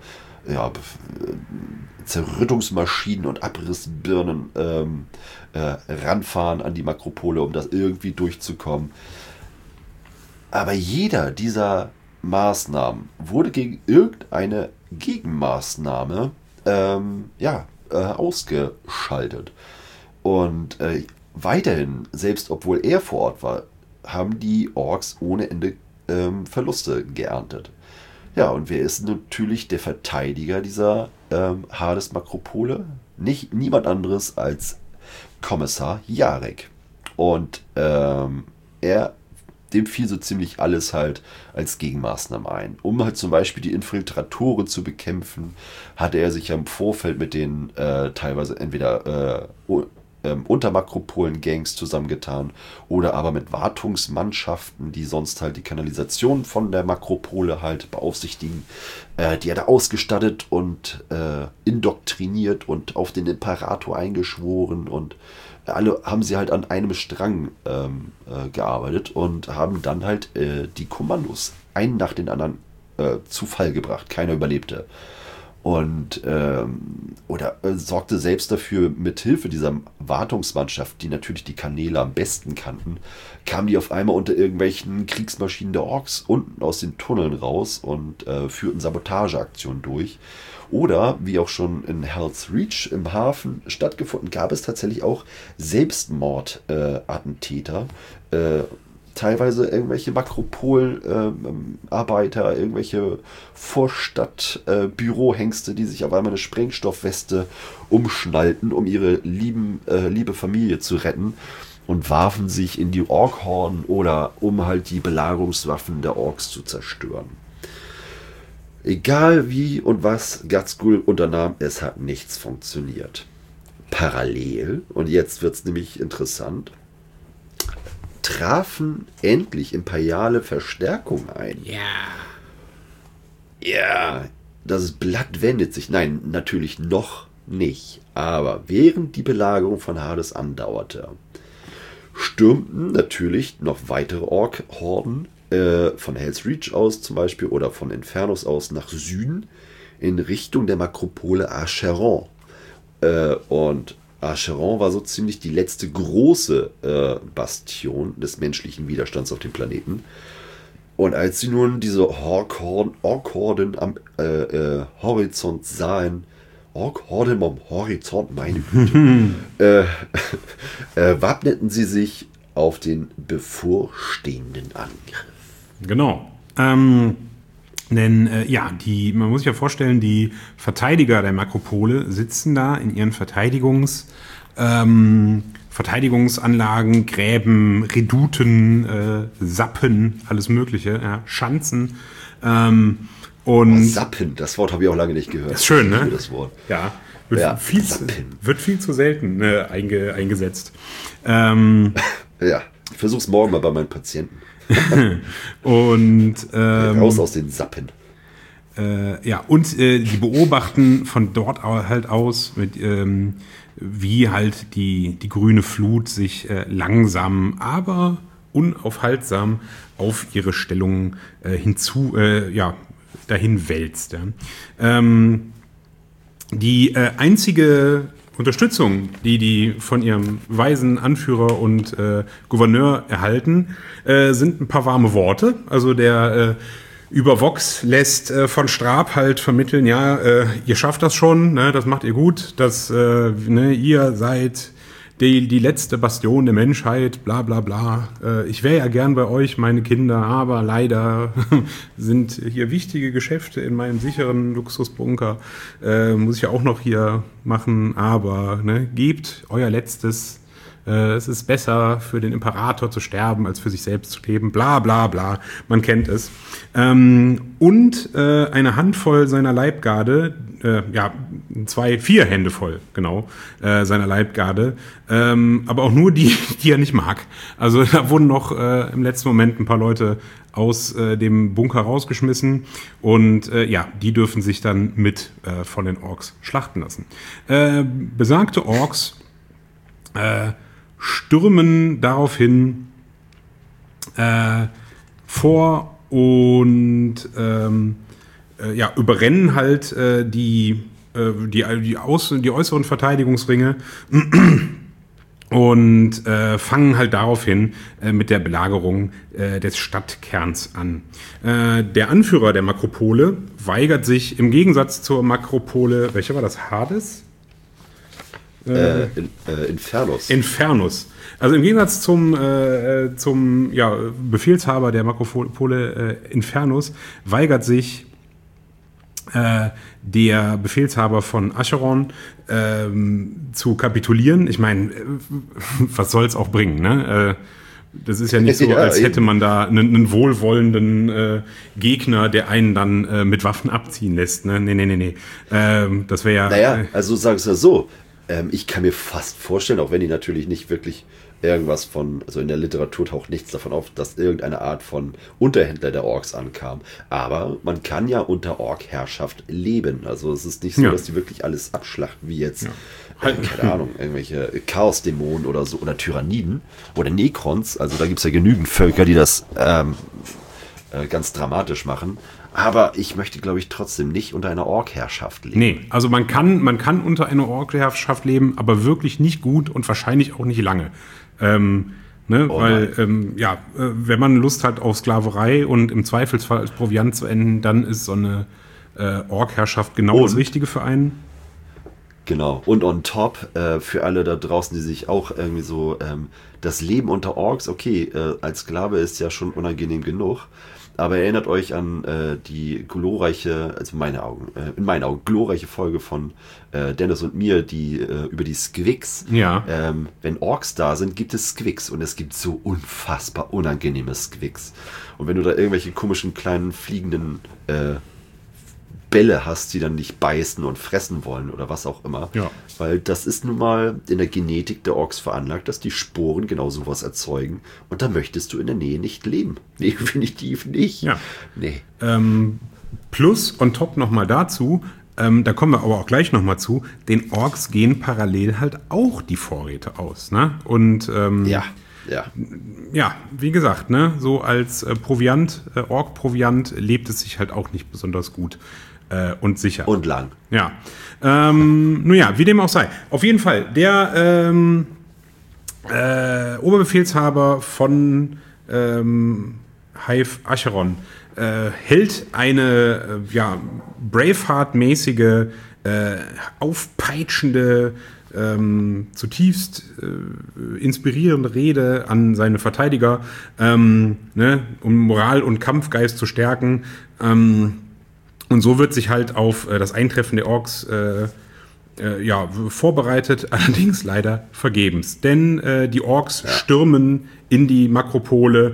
Zerrüttungsmaschinen und Abrissbirnen ranfahren an die Makropole, um das irgendwie durchzukommen. Aber jeder dieser Maßnahmen wurde gegen irgendeine Gegenmaßnahme ausgeschaltet. Und weiterhin, selbst obwohl er vor Ort war, haben die Orks ohne Ende Verluste geerntet. Ja, und wer ist natürlich der Verteidiger dieser Hades-Makropole? Niemand anderes als Kommissar Jarek. Und dem fiel so ziemlich alles halt als Gegenmaßnahmen ein. Um halt zum Beispiel die Infiltratoren zu bekämpfen, hatte er sich ja im Vorfeld mit den teilweise entweder Untermakropolen-Gangs zusammengetan oder aber mit Wartungsmannschaften, die sonst halt die Kanalisation von der Makropole halt beaufsichtigen. Die hat er ausgestattet und indoktriniert und auf den Imperator eingeschworen, und alle haben sie halt an einem Strang gearbeitet und haben dann halt die Kommandos einen nach den anderen zu Fall gebracht. Keiner überlebte. Und sorgte selbst dafür, mit Hilfe dieser Wartungsmannschaft, die natürlich die Kanäle am besten kannten, kamen die auf einmal unter irgendwelchen Kriegsmaschinen der Orks unten aus den Tunneln raus und führten Sabotageaktionen durch. Oder, wie auch schon in Hell's Reach im Hafen stattgefunden, gab es tatsächlich auch Selbstmordattentäter, teilweise irgendwelche Makropol-Arbeiter, irgendwelche Vorstadt-Bürohengste, die sich auf einmal eine Sprengstoffweste umschnallten, um ihre liebe Familie zu retten, und warfen sich in die Orkhorden oder um halt die Belagerungswaffen der Orks zu zerstören. Egal wie und was Ghazghkull unternahm, es hat nichts funktioniert. Parallel, und jetzt wird es nämlich interessant, trafen endlich imperiale Verstärkungen ein. Ja, das Blatt wendet sich. Nein, natürlich noch nicht. Aber während die Belagerung von Hades andauerte, stürmten natürlich noch weitere Ork-Horden von Hell's Reach aus zum Beispiel oder von Infernus aus nach Süden in Richtung der Makropole Acheron. Und Acheron war so ziemlich die letzte große Bastion des menschlichen Widerstands auf dem Planeten. Und als sie nun diese Ork-Horden am Horizont sahen, Ork-Horden am Horizont, meine Güte, wappneten sie sich auf den bevorstehenden Angriff. Genau. Denn man muss sich ja vorstellen, die Verteidiger der Makropole sitzen da in ihren Verteidigungsanlagen, Gräben, Reduten, Sappen, alles Mögliche, Schanzen. Sappen, das Wort habe ich auch lange nicht gehört. Ist schön, ne? Das Wort. Ja, wird viel zu selten eingesetzt. Ja, ich versuche es morgen mal bei meinen Patienten. Und raus aus den Sappen. Die beobachten von dort halt aus, wie halt die grüne Flut sich langsam, aber unaufhaltsam auf ihre Stellung dahin wälzt. Ja. Die einzige Unterstützung, die von ihrem weisen Anführer und Gouverneur erhalten, sind ein paar warme Worte. Also der über Vox lässt von Straab halt vermitteln, ihr schafft das schon, ne, das macht ihr gut, ihr seid die letzte Bastion der Menschheit, bla bla bla. Ich wäre ja gern bei euch, meine Kinder, aber leider sind hier wichtige Geschäfte in meinem sicheren Luxusbunker. Muss ich ja auch noch hier machen, aber gebt euer Letztes. Es ist besser für den Imperator zu sterben, als für sich selbst zu leben, bla bla bla, man kennt es. Und eine Handvoll seiner Leibgarde, 4 Hände voll, genau, seiner Leibgarde, aber auch nur die er nicht mag. Also da wurden noch im letzten Moment ein paar Leute aus dem Bunker rausgeschmissen und die dürfen sich dann mit von den Orks schlachten lassen. Besagte Orks stürmen daraufhin vor und überrennen halt die äußeren Verteidigungsringe und fangen halt daraufhin mit der Belagerung des Stadtkerns an. Der Anführer der Makropole weigert sich im Gegensatz zur Makropole, welche war das, Hades? Infernus. Also im Gegensatz zum Befehlshaber der Makropole Infernus weigert sich der Befehlshaber von Acheron zu kapitulieren. Ich meine, was soll es auch bringen, ne? Das ist ja nicht so, als hätte man da einen wohlwollenden Gegner, der einen dann mit Waffen abziehen lässt. Ne? Nee. Das wäre ja... Naja, also sagen wir es ja so. Ich kann mir fast vorstellen, auch wenn die natürlich nicht wirklich irgendwas von, also in der Literatur taucht nichts davon auf, dass irgendeine Art von Unterhändler der Orks ankam. Aber man kann ja unter Ork-Herrschaft leben. Also es ist nicht so, dass die wirklich alles abschlachten, wie jetzt, keine Ahnung, irgendwelche Chaos-Dämonen oder so, oder Tyranniden oder Necrons. Also da gibt es ja genügend Völker, die das ganz dramatisch machen. Aber ich möchte, glaube ich, trotzdem nicht unter einer Ork-Herrschaft leben. Nee, also man kann unter einer Ork-Herrschaft leben, aber wirklich nicht gut und wahrscheinlich auch nicht lange. Weil, wenn man Lust hat auf Sklaverei und im Zweifelsfall als Proviant zu enden, dann ist so eine Ork-Herrschaft genau das Richtige für einen. Genau. Und on top, für alle da draußen, die sich auch irgendwie so, das Leben unter Orks, okay, als Sklave ist ja schon unangenehm genug. Aber erinnert euch an die glorreiche, also in meinen Augen, glorreiche Folge von Dennis und mir, die über die Squix. Ja. Wenn Orks da sind, gibt es Squix und es gibt so unfassbar unangenehme Squix. Und wenn du da irgendwelche komischen kleinen fliegenden Bälle hast, die dann nicht beißen und fressen wollen oder was auch immer. Ja. Weil das ist nun mal in der Genetik der Orks veranlagt, dass die Sporen genau sowas erzeugen. Und da möchtest du in der Nähe nicht leben. Nee, definitiv nicht. Ja. Nee. Plus on top nochmal dazu, da kommen wir aber auch gleich nochmal zu, den Orks gehen parallel halt auch die Vorräte aus. Ne? Und ja, wie gesagt, ne, so als Proviant, Ork-Proviant lebt es sich halt auch nicht besonders gut und sicher. Und lang. Ja. Nun ja, wie dem auch sei. Auf jeden Fall, der Oberbefehlshaber von Hive Acheron hält eine Braveheart-mäßige, aufpeitschende, zutiefst inspirierende Rede an seine Verteidiger, um Moral und Kampfgeist zu stärken. Und so wird sich halt auf das Eintreffen der Orks vorbereitet, allerdings leider vergebens. Denn die Orks stürmen in die Makropole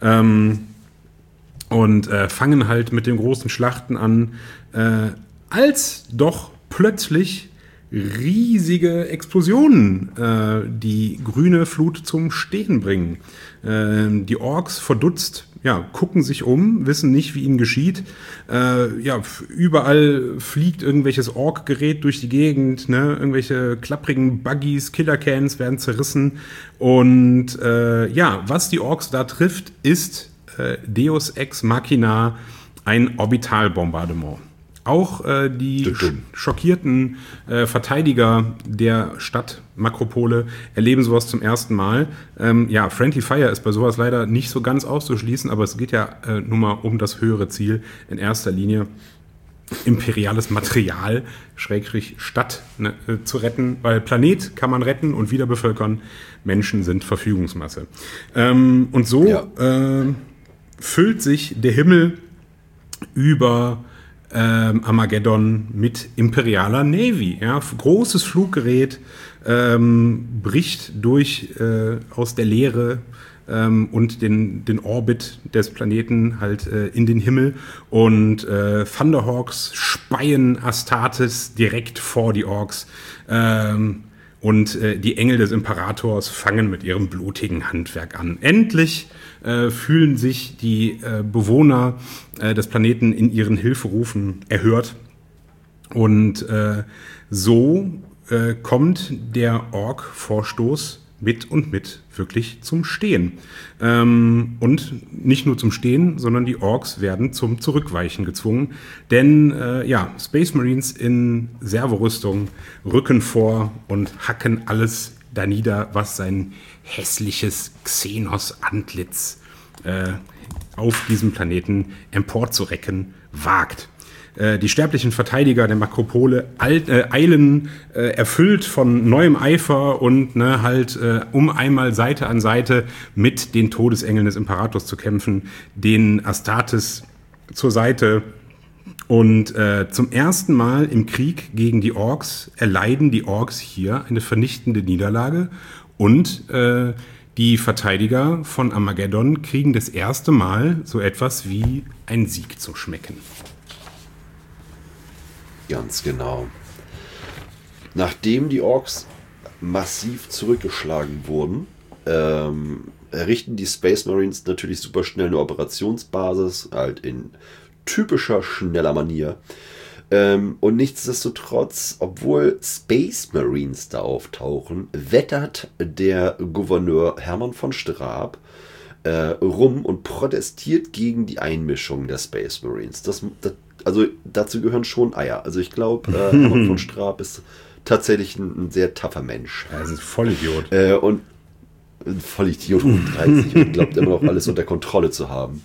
und fangen halt mit den großen Schlachten an, als doch plötzlich riesige Explosionen die grüne Flut zum Stehen bringen. Die Orks verdutzt, gucken sich um, wissen nicht, wie ihnen geschieht. Überall fliegt irgendwelches Ork-Gerät durch die Gegend, ne? Irgendwelche klapprigen Buggies, Killercans werden zerrissen. Und was die Orks da trifft, ist Deus Ex Machina, ein Orbitalbombardement. Auch die schockierten Verteidiger der Stadt Makropole erleben sowas zum ersten Mal. Friendly Fire ist bei sowas leider nicht so ganz auszuschließen, aber es geht ja nun mal um das höhere Ziel in erster Linie, imperiales Material, Stadt zu retten, weil Planet kann man retten und wieder bevölkern, Menschen sind Verfügungsmasse. Und so füllt sich der Himmel über Armageddon mit imperialer Navy. Ja, großes Fluggerät bricht durch aus der Leere und den Orbit des Planeten halt in den Himmel und Thunderhawks speien Astartes direkt vor die Orks und die Engel des Imperators fangen mit ihrem blutigen Handwerk an. Endlich fühlen sich die Bewohner des Planeten in ihren Hilferufen erhört. Und so kommt der Ork-Vorstoß mit wirklich zum Stehen. Und nicht nur zum Stehen, sondern die Orks werden zum Zurückweichen gezwungen. Denn Space Marines in Servorüstung rücken vor und hacken alles da nieder, was sein hässliches Xenos-Antlitz auf diesem Planeten emporzurecken wagt. Die sterblichen Verteidiger der Makropole eilen erfüllt von neuem Eifer und um einmal Seite an Seite mit den Todesengeln des Imperators zu kämpfen, den Astartes zur Seite Und zum ersten Mal im Krieg gegen die Orks erleiden die Orks hier eine vernichtende Niederlage und die Verteidiger von Armageddon kriegen das erste Mal so etwas wie einen Sieg zum Schmecken. Ganz genau. Nachdem die Orks massiv zurückgeschlagen wurden, errichten die Space Marines natürlich super schnell eine Operationsbasis, halt in typischer schneller Manier. Und nichtsdestotrotz, obwohl Space Marines da auftauchen, wettert der Gouverneur Hermann von Straab rum und protestiert gegen die Einmischung der Space Marines. Also dazu gehören schon Eier. Also ich glaube, Hermann von Straab ist tatsächlich ein sehr taffer Mensch. Er ist ein Vollidiot. Und ein Vollidiot um 30 und glaubt immer noch alles unter Kontrolle zu haben.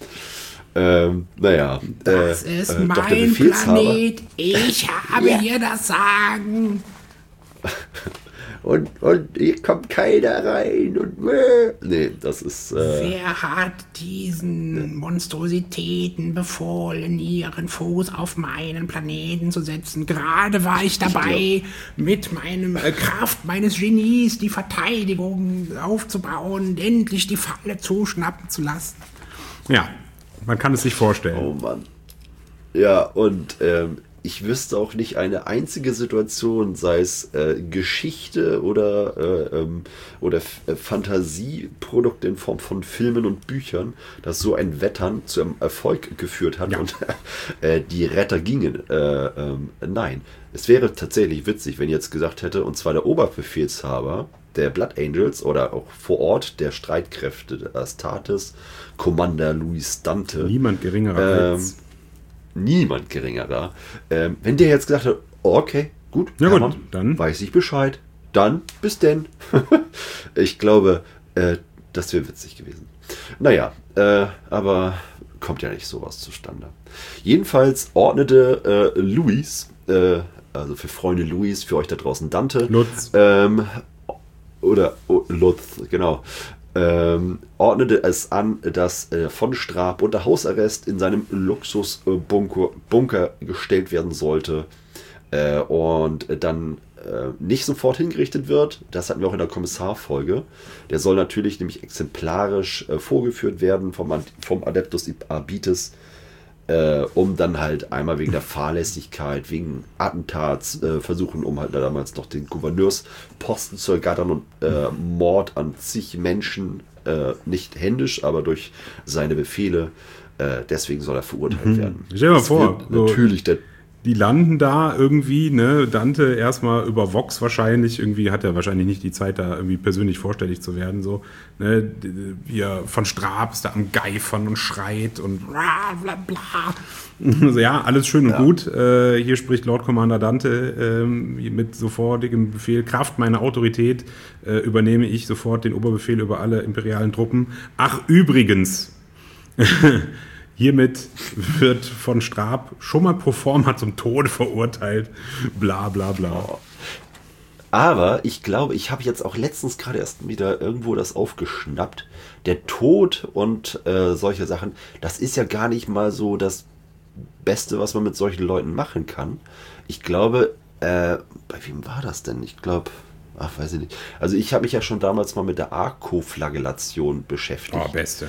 Das ist mein Planet. Ich habe hier das Sagen. Und hier kommt keiner rein. Nee, das ist... Wer hat diesen Monstrositäten befohlen, ihren Fuß auf meinen Planeten zu setzen? Gerade war ich dabei, mit meinem Kraft meines Genies die Verteidigung aufzubauen, endlich die Falle zuschnappen zu lassen. Ja, man kann es sich vorstellen. Oh Mann. Ja, und ich wüsste auch nicht eine einzige Situation, sei es Geschichte oder Fantasieprodukte in Form von Filmen und Büchern, dass so ein Wettern zu einem Erfolg geführt hat und die Retter gingen. Nein, es wäre tatsächlich witzig, wenn ich jetzt gesagt hätte, und zwar der Oberbefehlshaber der Blood Angels oder auch vor Ort der Streitkräfte der Astartes, Commander Louis Dante. Niemand geringerer als... Niemand geringerer. Wenn der jetzt gesagt hat, okay, gut, ja, Hermann, gut, dann weiß ich Bescheid. Dann, bis denn. Ich glaube, das wäre witzig gewesen. Naja, aber kommt ja nicht sowas zustande. Jedenfalls ordnete Louis, also für Freunde Louis, für euch da draußen Dante. Lutz. Lutz, genau. Ordnete es an, dass von Straab unter Hausarrest in seinem Luxusbunker gestellt werden sollte und dann nicht sofort hingerichtet wird. Das hatten wir auch in der Kommissarfolge. Der soll natürlich nämlich exemplarisch vorgeführt werden vom Adeptus Arbites, um dann halt einmal wegen der Fahrlässigkeit, wegen Attentats versuchen, um halt damals noch den Gouverneursposten zu ergattern und Mord an zig Menschen, nicht händisch, aber durch seine Befehle, deswegen soll er verurteilt werden. Stell dir mal vor, natürlich die landen da irgendwie, ne, Dante erstmal über Vox wahrscheinlich, irgendwie hat er wahrscheinlich nicht die Zeit, da irgendwie persönlich vorstellig zu werden, so, ne, hier von Straab ist da am Geifern und schreit und bla bla bla. Also, ja, alles schön und gut, hier spricht Lord Commander Dante mit sofortigem Befehl, Kraft meiner Autorität übernehme ich sofort den Oberbefehl über alle imperialen Truppen. Ach, übrigens, hiermit wird von Straab schon mal pro forma zum Tode verurteilt. Bla bla bla. Aber ich glaube, ich habe jetzt auch letztens gerade erst wieder irgendwo das aufgeschnappt. Der Tod und solche Sachen, das ist ja gar nicht mal so das Beste, was man mit solchen Leuten machen kann. Ich glaube, bei wem war das denn? Ich glaube, weiß ich nicht. Also ich habe mich ja schon damals mal mit der Arco-Flagellation beschäftigt. Oh, beste.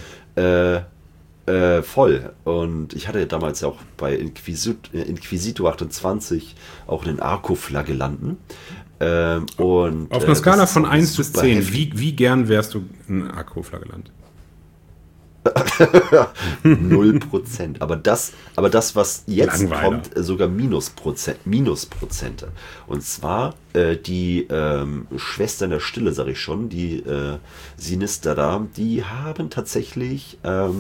Voll. Und ich hatte damals ja auch bei Inquisitor 28 auch einen Arco-Flagellanten. Und auf einer Skala von 1 bis 10, wie gern wärst du ein Arco-Flagellant? 0%. Aber das, was jetzt Langweiler. kommt, sogar Minusprozente. Und zwar die Schwestern der Stille, sage ich schon, die Sinister da, die haben tatsächlich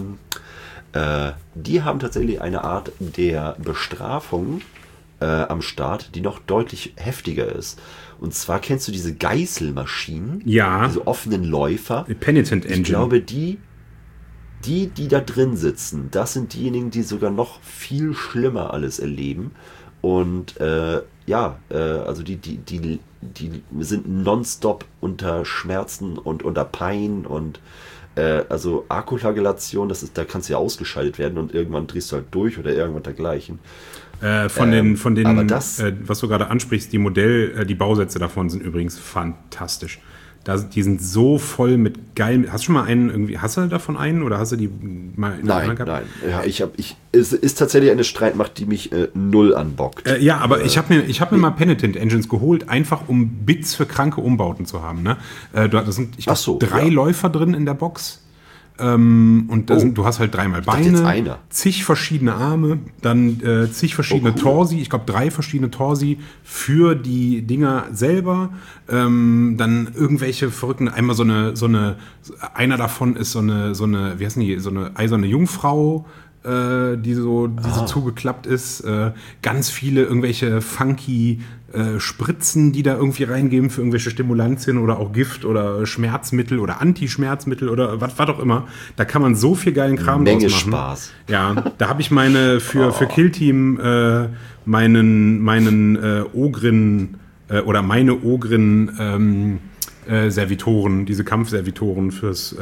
eine Art der Bestrafung am Start, die noch deutlich heftiger ist. Und zwar kennst du diese Geißelmaschinen, ja, diese offenen Läufer. Die Penitent Engine. Ich glaube, die da drin sitzen, das sind diejenigen, die sogar noch viel schlimmer alles erleben. Und also die sind nonstop unter Schmerzen und unter Pein und Also Akkuflagellation, da kannst du ja ausgeschaltet werden und irgendwann drehst du halt durch oder irgendwas dergleichen. Von den was du gerade ansprichst, die Bausätze davon sind übrigens fantastisch. Die sind so voll mit geilen. Hast du schon mal hast du davon einen oder hast du die mal in der Hand gehabt? Nein. Ja, es ist tatsächlich eine Streitmacht, die mich null anbockt. Ja, aber ich hab mir mal Penitent Engines geholt, einfach um Bits für kranke Umbauten zu haben. Ne? Da sind, ich glaube, 3 Läufer drin in der Box. Und du hast halt 3 Beine, zig verschiedene Arme, dann zig verschiedene Torsi, ich glaube 3 verschiedene Torsi für die Dinger selber, dann irgendwelche verrückten, einmal einer davon ist so eine, wie heißen die, so eine eiserne Jungfrau, die so zugeklappt ist, ganz viele irgendwelche funky Spritzen, die da irgendwie reingeben für irgendwelche Stimulantien oder auch Gift oder Schmerzmittel oder Anti-Schmerzmittel oder was auch immer. Da kann man so viel geilen Kram draus machen. Menge Spaß. Ja, da habe ich meine für Killteam meinen Ogrin oder meine Ogrin Servitoren, diese Kampfservitoren fürs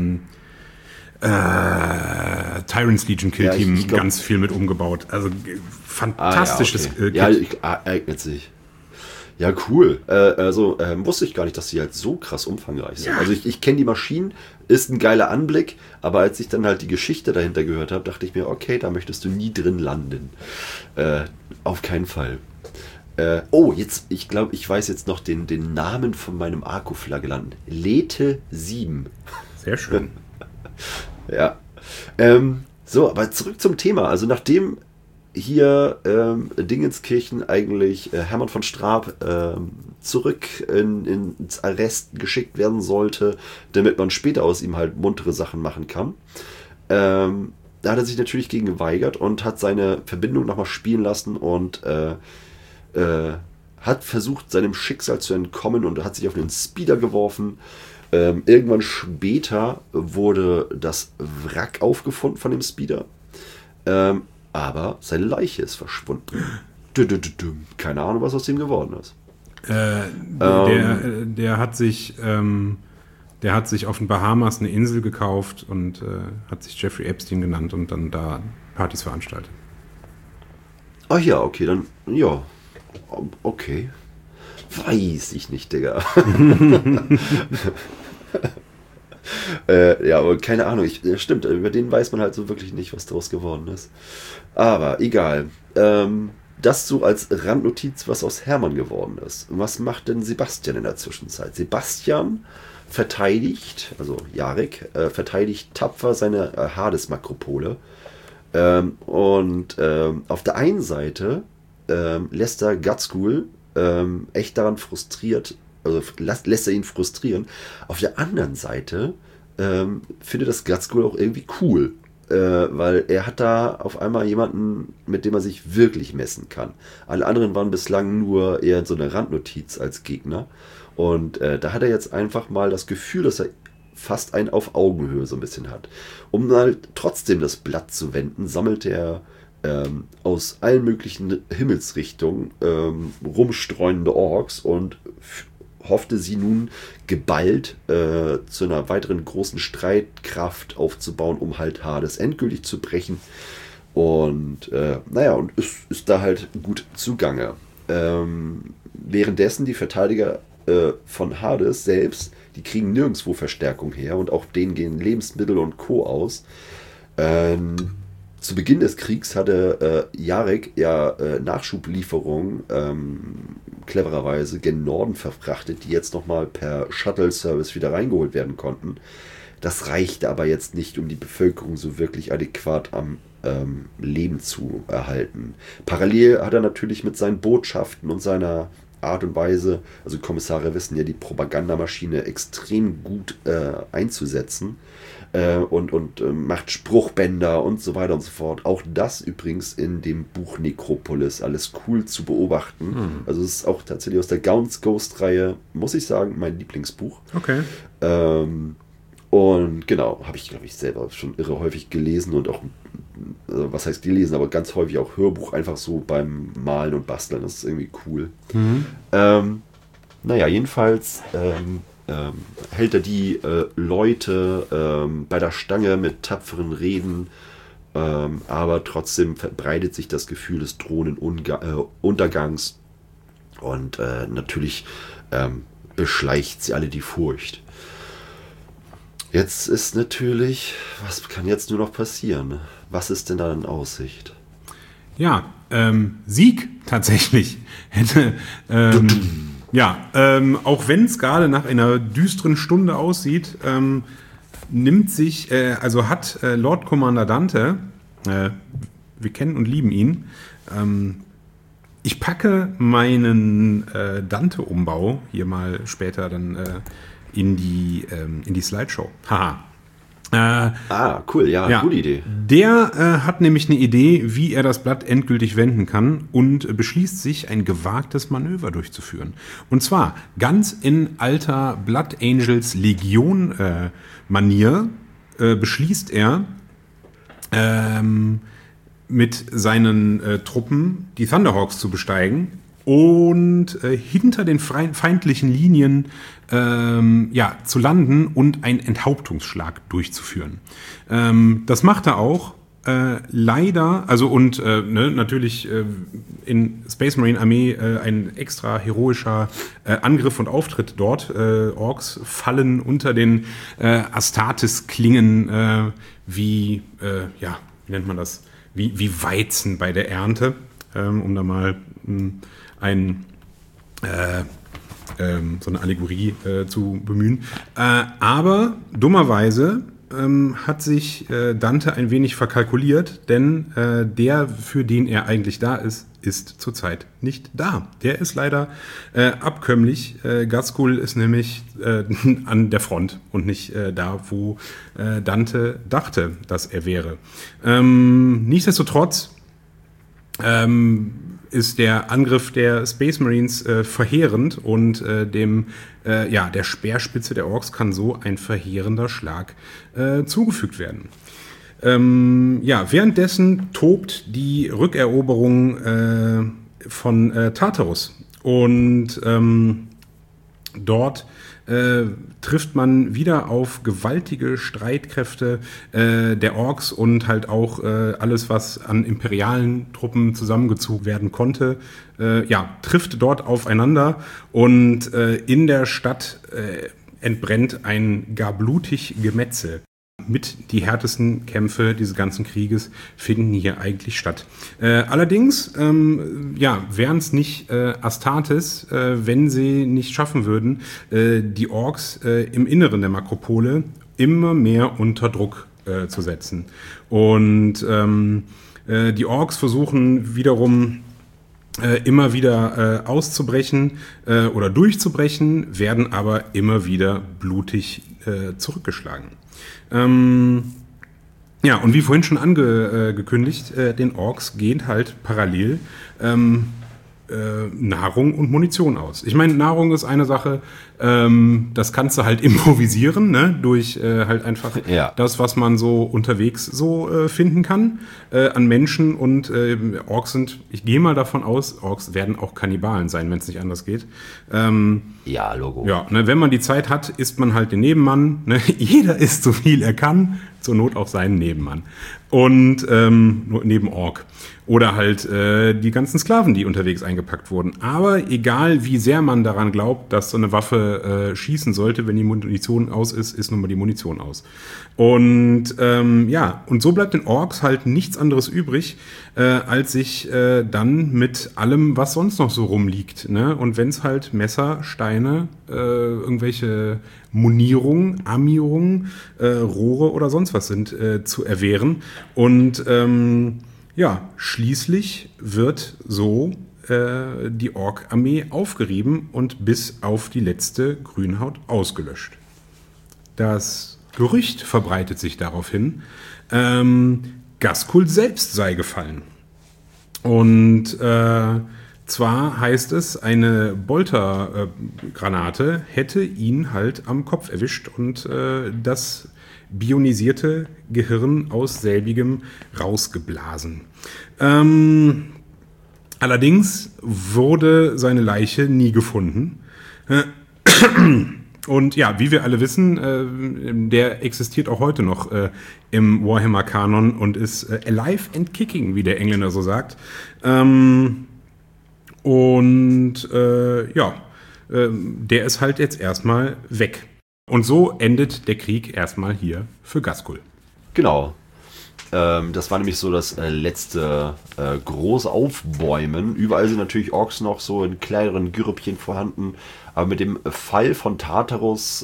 Tyrant's Legion Killteam ganz viel mit umgebaut. Also fantastisches Kit. Ja, eignet sich. Ja, cool. Wusste ich gar nicht, dass die halt so krass umfangreich sind. Ja. Also ich kenne die Maschinen, ist ein geiler Anblick, aber als ich dann halt die Geschichte dahinter gehört habe, dachte ich mir, okay, da möchtest du nie drin landen. Auf keinen Fall. Ich glaube, ich weiß jetzt noch den Namen von meinem Akkuflagellanten. Lethe 7. Sehr schön. Ja. Aber zurück zum Thema. Also nachdem hier Dingenskirchen eigentlich Hermann von Straab zurück ins Arrest geschickt werden sollte, damit man später aus ihm halt muntere Sachen machen kann, da hat er sich natürlich gegen geweigert und hat seine Verbindung nochmal spielen lassen und hat versucht, seinem Schicksal zu entkommen und hat sich auf den Speeder geworfen. Irgendwann später wurde das Wrack aufgefunden von dem Speeder. Aber seine Leiche ist verschwunden. Keine Ahnung, was aus dem geworden ist. Der hat sich auf den Bahamas eine Insel gekauft und hat sich Jeffrey Epstein genannt und dann da Partys veranstaltet. Ach ja, okay, dann, ja. Okay. Weiß ich nicht, Digga. Aber keine Ahnung, stimmt, über den weiß man halt so wirklich nicht, was daraus geworden ist. Aber egal. Das so als Randnotiz, was aus Hermann geworden ist. Was macht denn Sebastian in der Zwischenzeit? Sebastian verteidigt, also Jarek, verteidigt tapfer seine Hades-Makropole. Auf der einen Seite lässt er Gutschool echt daran frustriert, also lässt er ihn frustrieren. Auf der anderen Seite findet das Gutschool auch irgendwie cool, weil er hat da auf einmal jemanden, mit dem er sich wirklich messen kann. Alle anderen waren bislang nur eher so eine Randnotiz als Gegner. Und da hat er jetzt einfach mal das Gefühl, dass er fast einen auf Augenhöhe so ein bisschen hat. Um halt trotzdem das Blatt zu wenden, sammelt er aus allen möglichen Himmelsrichtungen rumstreunende Orks und hoffte sie nun geballt zu einer weiteren großen Streitkraft aufzubauen, um halt Hades endgültig zu brechen. Und und ist da halt gut zugange. Währenddessen die Verteidiger von Hades selbst, die kriegen nirgendwo Verstärkung her und auch denen gehen Lebensmittel und Co. aus. Zu Beginn des Kriegs hatte Jarek Nachschublieferungen clevererweise gen Norden verfrachtet, die jetzt nochmal per Shuttle-Service wieder reingeholt werden konnten. Das reichte aber jetzt nicht, um die Bevölkerung so wirklich adäquat am Leben zu erhalten. Parallel hat er natürlich mit seinen Botschaften und seiner Art und Weise, also Kommissare wissen ja, die Propagandamaschine extrem gut einzusetzen und macht Spruchbänder und so weiter und so fort. Auch das übrigens in dem Buch Necropolis, alles cool zu beobachten. Also es ist auch tatsächlich aus der Ghost-Reihe, muss ich sagen, mein Lieblingsbuch. Okay. Und genau, habe ich, glaube ich, selber schon irre häufig gelesen und auch, also was heißt gelesen, aber ganz häufig auch Hörbuch, einfach so beim Malen und Basteln. Das ist irgendwie cool. Jedenfalls hält er die Leute bei der Stange mit tapferen Reden, aber trotzdem verbreitet sich das Gefühl des drohenden Untergangs und natürlich beschleicht sie alle die Furcht. Jetzt ist natürlich, was kann jetzt nur noch passieren? Was ist denn da in Aussicht? Ja, Sieg tatsächlich hätte, auch wenn es gerade nach einer düsteren Stunde aussieht, hat Lord Commander Dante, wir kennen und lieben ihn, ich packe meinen Dante-Umbau hier mal später dann in die Slideshow. Haha. Cool, ja, gute Idee. Der hat nämlich eine Idee, wie er das Blatt endgültig wenden kann und beschließt sich, ein gewagtes Manöver durchzuführen. Und zwar ganz in alter Blood Angels Legion Manier beschließt er mit seinen Truppen die Thunderhawks zu besteigen und hinter den feindlichen Linien zu landen und einen Enthauptungsschlag durchzuführen. Das macht er auch. Leider, natürlich in Space Marine Armee ein extra heroischer Angriff und Auftritt dort. Orks fallen unter den Astartes-Klingen wie nennt man das? Wie Weizen bei der Ernte, um da mal so eine Allegorie zu bemühen. Aber dummerweise hat sich Dante ein wenig verkalkuliert, denn der, für den er eigentlich da ist, ist zurzeit nicht da. Der ist leider abkömmlich. Ghazghkull ist nämlich an der Front und nicht da, wo Dante dachte, dass er wäre. Nichtsdestotrotz ist der Angriff der Space Marines verheerend und der Speerspitze der Orks kann so ein verheerender Schlag zugefügt werden. Währenddessen tobt die Rückeroberung von Tartarus und dort trifft man wieder auf gewaltige Streitkräfte der Orks und halt auch alles, was an imperialen Truppen zusammengezogen werden konnte, trifft dort aufeinander und in der Stadt entbrennt ein gar blutig Gemetzel. Mit die härtesten Kämpfe dieses ganzen Krieges finden hier eigentlich statt. Allerdings wären es nicht Astartes, wenn sie nicht schaffen würden, die Orks im Inneren der Makropole immer mehr unter Druck zu setzen. Und die Orks versuchen wiederum immer wieder auszubrechen oder durchzubrechen, werden aber immer wieder blutig zurückgeschlagen. Und wie vorhin schon angekündigt, den Orks gehen halt parallel Nahrung und Munition aus. Ich meine, Nahrung ist eine Sache, das kannst du halt improvisieren, ne? Durch halt einfach das, was man so unterwegs so finden kann an Menschen und Orks sind, ich gehe mal davon aus, Orks werden auch Kannibalen sein, wenn es nicht anders geht. Logo. Ja, ne, wenn man die Zeit hat, isst man halt den Nebenmann. Ne? Jeder isst so viel er kann, zur Not auch seinen Nebenmann. Und neben Ork. Oder halt die ganzen Sklaven, die unterwegs eingepackt wurden. Aber egal, wie sehr man daran glaubt, dass so eine Waffe schießen sollte, wenn die Munition aus ist, ist nun mal die Munition aus. Und und so bleibt den Orks halt nichts anderes übrig, als sich dann mit allem, was sonst noch so rumliegt. Ne? Und wenn es halt Messer, Steine, irgendwelche Munierung, Armierung, Rohre oder sonst was sind, zu erwehren. Und schließlich wird so die Ork-Armee aufgerieben und bis auf die letzte Grünhaut ausgelöscht. Das Gerücht verbreitet sich daraufhin, Ghazghkull selbst sei gefallen. Und zwar heißt es, eine Boltergranate hätte ihn halt am Kopf erwischt und das bionisierte Gehirn aus selbigem rausgeblasen. Allerdings wurde seine Leiche nie gefunden. Und ja, wie wir alle wissen, der existiert auch heute noch im Warhammer-Kanon und ist alive and kicking, wie der Engländer so sagt. Der ist halt jetzt erstmal weg. Und so endet der Krieg erstmal hier für Ghazghkull. Genau. Das war nämlich so das letzte große Aufbäumen. Überall sind natürlich Orks noch so in kleineren Grüppchen vorhanden. Aber mit dem Fall von Tartarus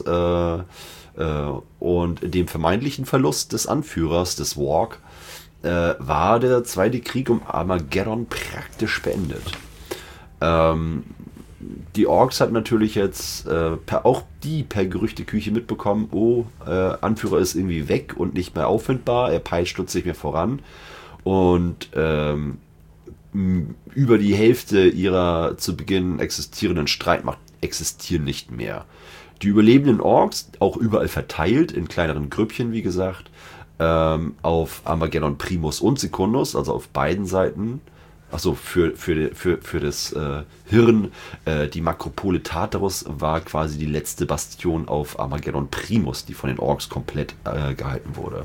und dem vermeintlichen Verlust des Anführers des Warg war der Zweite Krieg um Armageddon praktisch beendet. Die Orks hatten natürlich jetzt per Gerüchteküche mitbekommen, Anführer ist irgendwie weg und nicht mehr auffindbar, er peitscht uns nicht mehr voran. Und über die Hälfte ihrer zu Beginn existierenden Streitmacht existieren nicht mehr. Die überlebenden Orks, auch überall verteilt, in kleineren Grüppchen, wie gesagt, auf Armageddon Primus und Secundus, also auf beiden Seiten. Achso, für das Hirn, die Makropole Tartarus war quasi die letzte Bastion auf Armageddon Primus, die von den Orks komplett gehalten wurde.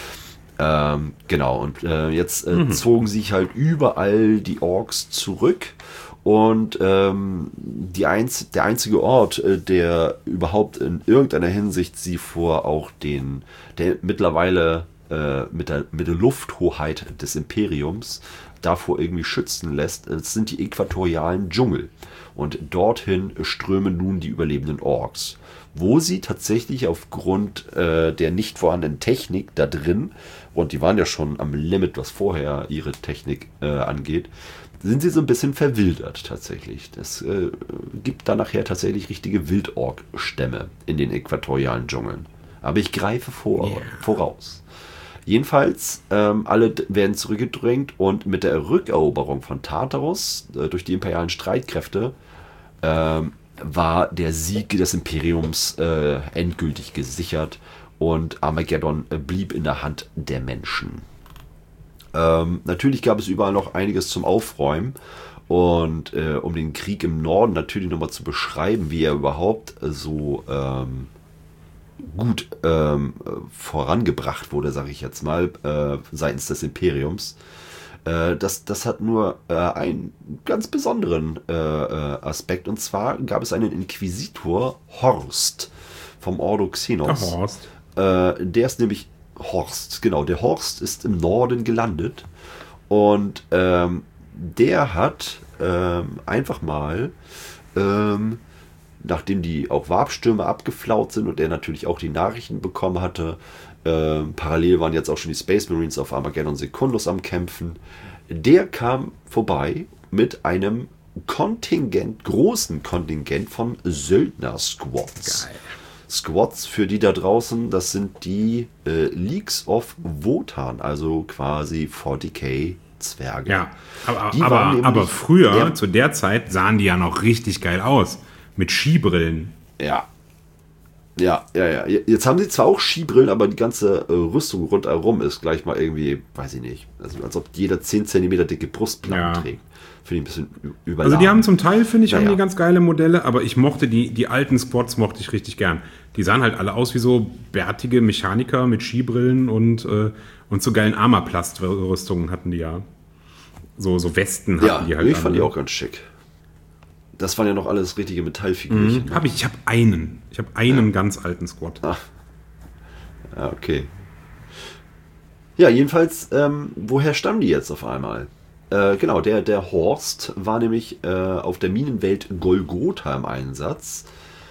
Genau, und jetzt zogen sich halt überall die Orks zurück und der einzige Ort, der überhaupt in irgendeiner Hinsicht sie vor auch der mittlerweile mit der Lufthoheit des Imperiums davor irgendwie schützen lässt, sind die äquatorialen Dschungel. Und dorthin strömen nun die überlebenden Orks. Wo sie tatsächlich aufgrund der nicht vorhandenen Technik da drin, und die waren ja schon am Limit, was vorher ihre Technik angeht, sind sie so ein bisschen verwildert tatsächlich. Das gibt da nachher tatsächlich richtige Wildork-Stämme in den äquatorialen Dschungeln. Aber ich greife voraus. Jedenfalls, alle werden zurückgedrängt und mit der Rückeroberung von Tartarus durch die imperialen Streitkräfte war der Sieg des Imperiums endgültig gesichert und Armageddon blieb in der Hand der Menschen. Natürlich gab es überall noch einiges zum Aufräumen und um den Krieg im Norden natürlich nochmal zu beschreiben, wie er überhaupt so gut vorangebracht wurde, sage ich jetzt mal, seitens des Imperiums. Das hat nur einen ganz besonderen Aspekt, und zwar gab es einen Inquisitor, Horst, vom Ordo Xenos. Horst. Der ist nämlich Horst, genau, der Horst ist im Norden gelandet und der hat einfach mal nachdem die auch Warpstürme abgeflaut sind und er natürlich auch die Nachrichten bekommen hatte, parallel waren jetzt auch schon die Space Marines auf Armageddon Secundus am Kämpfen, der kam vorbei mit einem großen Kontingent von Söldner-Squads. Geil. Squads, für die da draußen, das sind die Leagues of Wotan, also quasi 40k Zwerge. Ja, aber früher, zu der Zeit, sahen die ja noch richtig geil aus. Mit Skibrillen. Ja. Jetzt haben sie zwar auch Skibrillen, aber die ganze Rüstung rundherum ist gleich mal irgendwie, weiß ich nicht, also als ob jeder 10 cm dicke Brustplatten trägt. Finde ich ein bisschen überladen. Also die haben zum Teil, finde ich, haben die ganz geile Modelle, aber ich mochte die alten Squads mochte ich richtig gern. Die sahen halt alle aus wie so bärtige Mechaniker mit Skibrillen und so geilen Armaplast-Rüstungen hatten die ja. So Westen hatten die halt. Ich fand die auch ganz schick. Das waren ja noch alles richtige Metallfigürchen. Ne? Ich habe einen ganz alten Squad. Ach. Ja, okay. Ja, jedenfalls, woher stammen die jetzt auf einmal? Genau, der Horst war nämlich auf der Minenwelt Golgotha im Einsatz.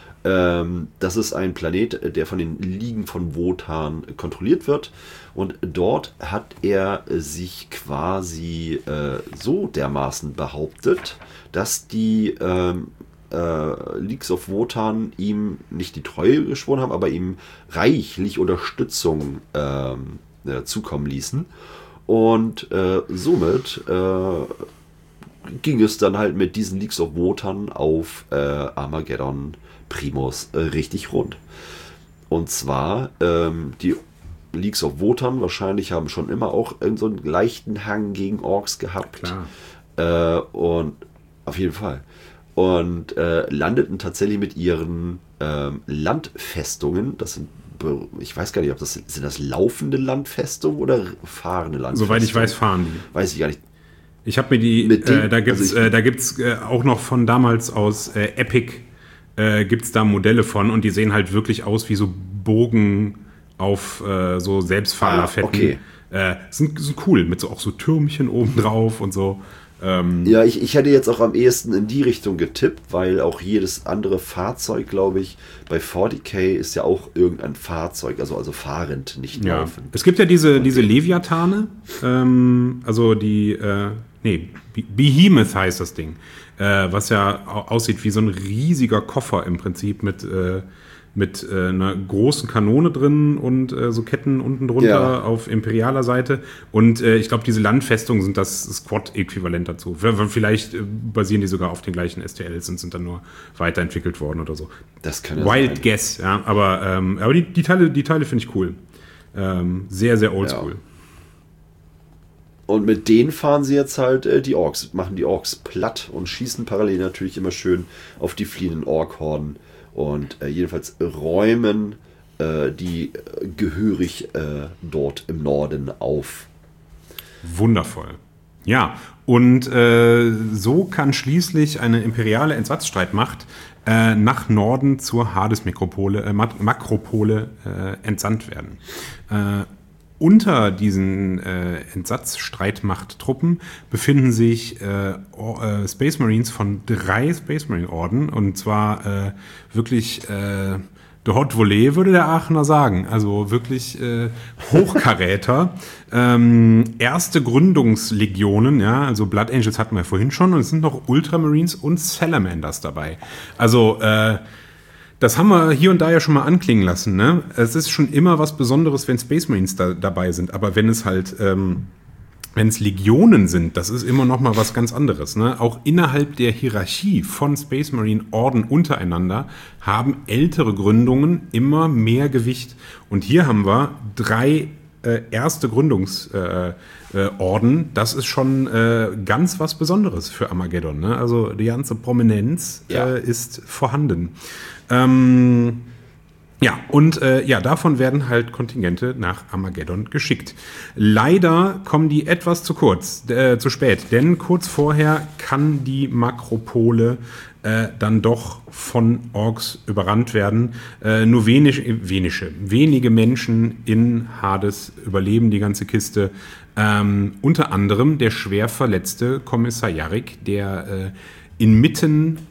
Das ist ein Planet, der von den Ligen von Wotan kontrolliert wird. Und dort hat er sich quasi so dermaßen behauptet, dass die Leagues of Wotan ihm nicht die Treue geschworen haben, aber ihm reichlich Unterstützung zukommen ließen. Und somit ging es dann halt mit diesen Leagues of Wotan auf Armageddon Primus richtig rund. Und zwar die Leagues of Wotan wahrscheinlich haben schon immer auch so einen leichten Hang gegen Orks gehabt. Klar. Und auf jeden Fall. und landeten tatsächlich mit ihren Landfestungen, das sind, ich weiß gar nicht, sind das laufende Landfestungen oder fahrende Landfestungen? Soweit ich weiß, fahren die. Weiß ich gar nicht. Ich habe mir die, da gibt's auch noch von damals aus Epic, gibt's da Modelle von und die sehen halt wirklich aus wie so Bogen auf so Selbstfahrerfetten. Okay. Sind cool, mit auch so Türmchen oben drauf und so. Ja, ich hätte jetzt auch am ehesten in die Richtung getippt, weil auch jedes andere Fahrzeug, glaube ich, bei 40k ist ja auch irgendein Fahrzeug, also fahrend, nicht laufend. Es gibt ja diese Leviathane, also die, Behemoth heißt das Ding, was ja aussieht wie so ein riesiger Koffer im Prinzip mit einer großen Kanone drin und so Ketten unten drunter auf imperialer Seite. Und ich glaube, diese Landfestungen sind das Squad-Äquivalent dazu. Vielleicht basieren die sogar auf den gleichen STLs und sind dann nur weiterentwickelt worden oder so. Das kann ja Wild sein. Guess, ja. Aber die Teile finde ich cool. Sehr, sehr oldschool. Ja. Und mit denen fahren sie jetzt halt die Orks, machen die Orks platt und schießen parallel natürlich immer schön auf die fliehenden Ork-Horden. Und jedenfalls räumen die gehörig dort im Norden auf. Wundervoll. Ja, und so kann schließlich eine imperiale Entsatzstreitmacht nach Norden zur Hades-Makropole entsandt werden. Unter diesen Entsatzstreitmachttruppen befinden sich Space Marines von 3 Space Marine Orden und zwar wirklich de haut volée, würde der Aachener sagen. Also wirklich Hochkaräter. Erste Gründungslegionen, ja, also Blood Angels hatten wir vorhin schon und es sind noch Ultramarines und Salamanders dabei. Also das haben wir hier und da ja schon mal anklingen lassen. Ne? Es ist schon immer was Besonderes, wenn Space Marines dabei sind. Aber wenn es halt, wenn es Legionen sind, das ist immer noch mal was ganz anderes. Ne? Auch innerhalb der Hierarchie von Space Marine Orden untereinander haben ältere Gründungen immer mehr Gewicht. Und hier haben wir 3 erste Gründungsorden. Das ist schon ganz was Besonderes für Armageddon. Ne? Also die ganze Prominenz ist vorhanden. Davon werden halt Kontingente nach Armageddon geschickt. Leider kommen die etwas zu spät, denn kurz vorher kann die Makropole dann doch von Orks überrannt werden. Nur wenige Menschen in Hades überleben die ganze Kiste. Unter anderem der schwer verletzte Kommissar Yarrick, der inmitten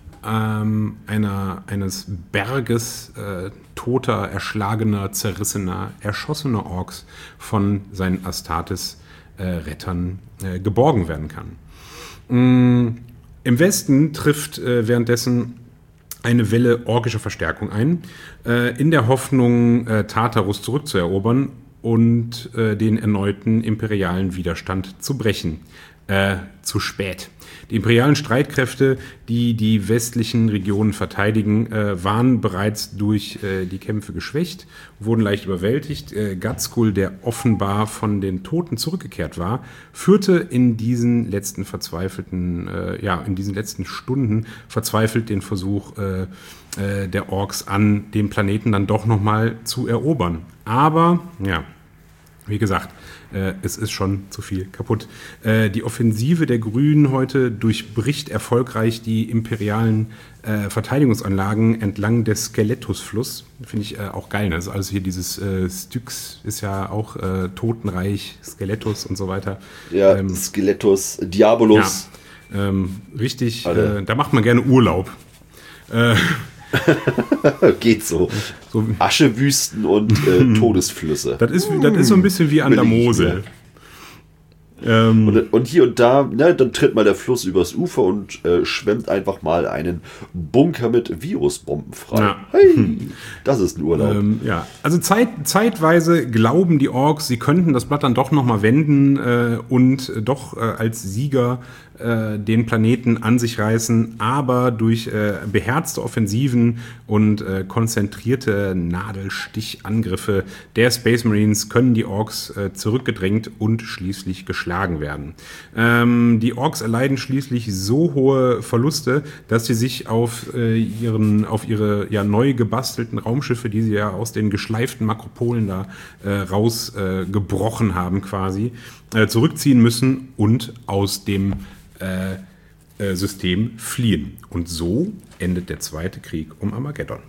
eines Berges toter, erschlagener, zerrissener, erschossener Orks von seinen Astartes-Rettern geborgen werden kann. Im Westen trifft währenddessen eine Welle orkischer Verstärkung ein, in der Hoffnung, Tartarus zurückzuerobern und den erneuten imperialen Widerstand zu brechen. Zu spät. Die imperialen Streitkräfte, die die westlichen Regionen verteidigen, waren bereits durch die Kämpfe geschwächt, wurden leicht überwältigt. Gatskull, der offenbar von den Toten zurückgekehrt war, führte in diesen letzten Stunden verzweifelt den Versuch der Orks an, den Planeten dann doch nochmal zu erobern. Aber, ja, wie gesagt, es ist schon zu viel kaputt. Die Offensive der Grünen heute durchbricht erfolgreich die imperialen Verteidigungsanlagen entlang des Skeletus-Fluss. Finde ich auch geil. Ne? Also hier dieses Styx ist ja auch Totenreich, Skeletus und so weiter. Ja, Skeletus, Diabolus. Ja, richtig, da macht man gerne Urlaub. Geht so. Aschewüsten und Todesflüsse. Das ist so ein bisschen wie an der Mosel. Und hier und da, ne, dann tritt mal der Fluss übers Ufer und schwemmt einfach mal einen Bunker mit Virusbomben frei. Ja. Hey, das ist ein Urlaub. Also zeitweise glauben die Orks, sie könnten das Blatt dann doch nochmal wenden und doch als Sieger den Planeten an sich reißen, aber durch beherzte Offensiven und konzentrierte Nadelstichangriffe der Space Marines können die Orks zurückgedrängt und schließlich geschlagen geschlagen werden. Die Orks erleiden schließlich so hohe Verluste, dass sie sich auf ihre neu gebastelten Raumschiffe, die sie ja aus den geschleiften Makropolen da rausgebrochen haben quasi, zurückziehen müssen und aus dem System fliehen. Und so endet der Zweite Krieg um Armageddon.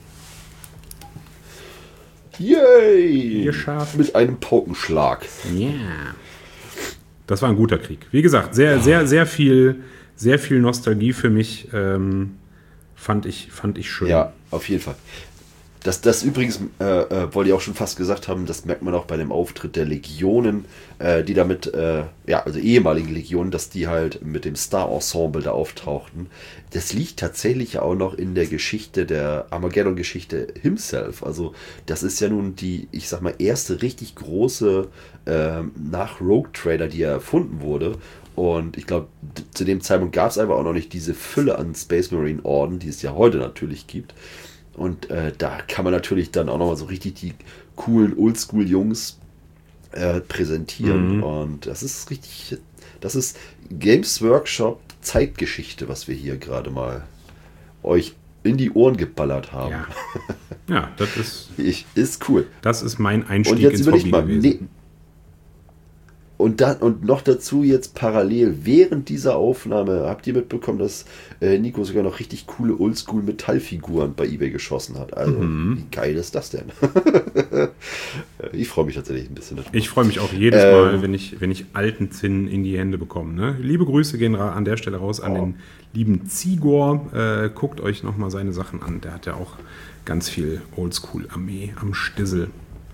Yay! Geschafft. Mit einem Paukenschlag. Ja. Yeah. Das war ein guter Krieg. Wie gesagt, sehr viel Nostalgie für mich. Fand ich schön. Ja, auf jeden Fall. Das übrigens, wollte ich auch schon fast gesagt haben, das merkt man auch bei dem Auftritt der Legionen, die damit, also ehemaligen Legionen, dass die halt mit dem Star-Ensemble da auftauchten. Das liegt tatsächlich auch noch in der Geschichte, der Armageddon-Geschichte himself. Also das ist ja nun die, ich sag mal, erste richtig große nach Rogue Trader, die erfunden wurde. Und ich glaube, zu dem Zeitpunkt gab es einfach auch noch nicht diese Fülle an Space Marine Orden, die es ja heute natürlich gibt. Und da kann man natürlich dann auch nochmal so richtig die coolen Oldschool-Jungs präsentieren. Und das ist richtig, das ist Games Workshop Zeitgeschichte, was wir hier gerade mal euch in die Ohren geballert haben. Ja, das ist cool. Das ist mein Einstieg ins Hobby gewesen. Und noch dazu jetzt parallel, während dieser Aufnahme, habt ihr mitbekommen, dass Nico sogar noch richtig coole Oldschool-Metallfiguren bei eBay geschossen hat. Also, wie geil ist das denn? Ich freue mich tatsächlich ein bisschen darüber. Ich freue mich auch jedes Mal, wenn ich alten Zinn in die Hände bekomme. Ne? Liebe Grüße gehen an der Stelle raus an den lieben Zigor. Guckt euch nochmal seine Sachen an. Der hat ja auch ganz viel Oldschool-Armee am Stissel.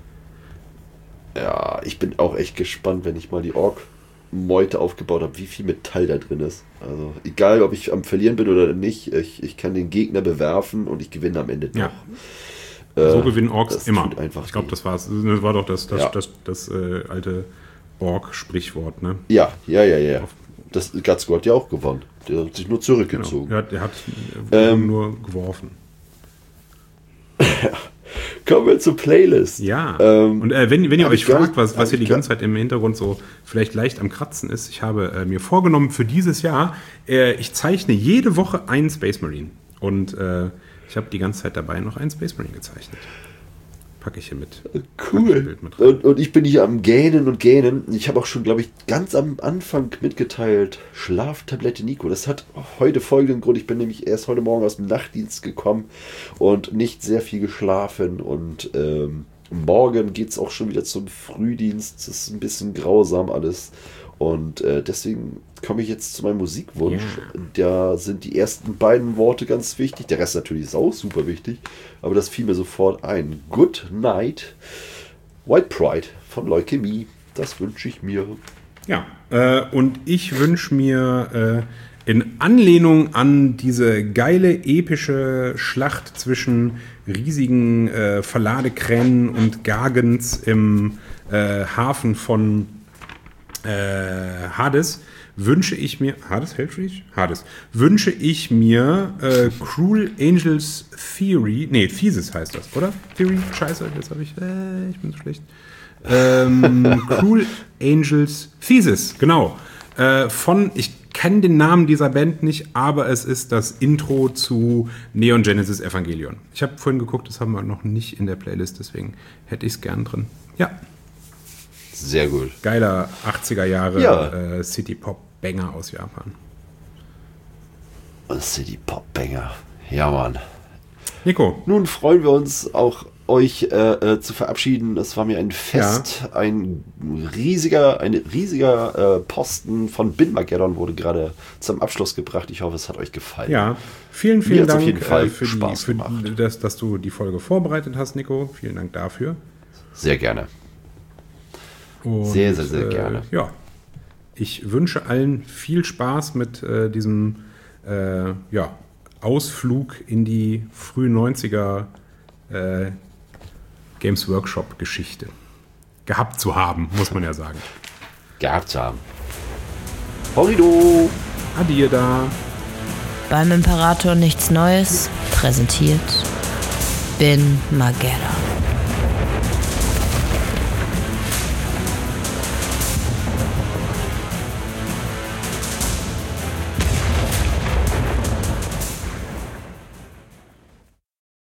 Ja, ich bin auch echt gespannt, wenn ich mal die Ork-Meute aufgebaut habe, wie viel Metall da drin ist. Also egal, ob ich am Verlieren bin oder nicht, ich kann den Gegner bewerfen und ich gewinne am Ende doch. So gewinnen Orks immer. Ich glaube, das war doch das alte Ork-Sprichwort, ne? Ja. Das Gatzko hat ja auch gewonnen. Der hat sich nur zurückgezogen. Genau. Der hat nur geworfen. Kommen wir zur Playlist. Ja, und wenn ihr euch fragt, was hier die ganze Zeit im Hintergrund so vielleicht leicht am Kratzen ist, ich habe mir vorgenommen für dieses Jahr, ich zeichne jede Woche einen Space Marine. Und ich habe die ganze Zeit dabei noch einen Space Marine gezeichnet. Packe ich hier mit. Cool. Und ich bin hier am Gähnen und Gähnen. Ich habe auch schon, glaube ich, ganz am Anfang mitgeteilt, Schlaftablette Nico. Das hat heute folgenden Grund. Ich bin nämlich erst heute Morgen aus dem Nachtdienst gekommen und nicht sehr viel geschlafen. Und morgen geht es auch schon wieder zum Frühdienst. Das ist ein bisschen grausam alles. Und deswegen komme ich jetzt zu meinem Musikwunsch. Ja. Da sind die ersten beiden Worte ganz wichtig. Der Rest natürlich ist auch super wichtig. Aber das fiel mir sofort ein. Good Night, White Pride von Leukämie. Das wünsche ich mir. Ja, und ich wünsche mir in Anlehnung an diese geile, epische Schlacht zwischen riesigen Verladekränen und Gargants im Hafen von Hades wünsche ich mir wünsche ich mir Cruel Angels Thesis heißt das, oder? Theory? Scheiße, jetzt habe ich bin so schlecht. Cruel Angels Thesis, genau. Ich kenne den Namen dieser Band nicht, aber es ist das Intro zu Neon Genesis Evangelion. Ich habe vorhin geguckt, das haben wir noch nicht in der Playlist, deswegen hätte ich es gern drin. Ja. Sehr gut. Geiler 80er Jahre City-Pop-Banger aus Japan. City-Pop-Banger. Ja, Mann. Nico. Nun freuen wir uns auch, euch zu verabschieden. Es war mir ein Fest. Ja. Ein riesiger Posten von Binmageddon wurde gerade zum Abschluss gebracht. Ich hoffe, es hat euch gefallen. Ja, vielen Dank auf jeden Fall für dass du die Folge vorbereitet hast, Nico. Vielen Dank dafür. Sehr gerne. Und, sehr gerne. Ja, ich wünsche allen viel Spaß mit diesem Ausflug in die frühen 90er Games Workshop Geschichte. Gehabt zu haben, muss man ja sagen. Gehabt zu haben. Horrido! Adieu da. Beim Imperator nichts Neues präsentiert Binmageddon.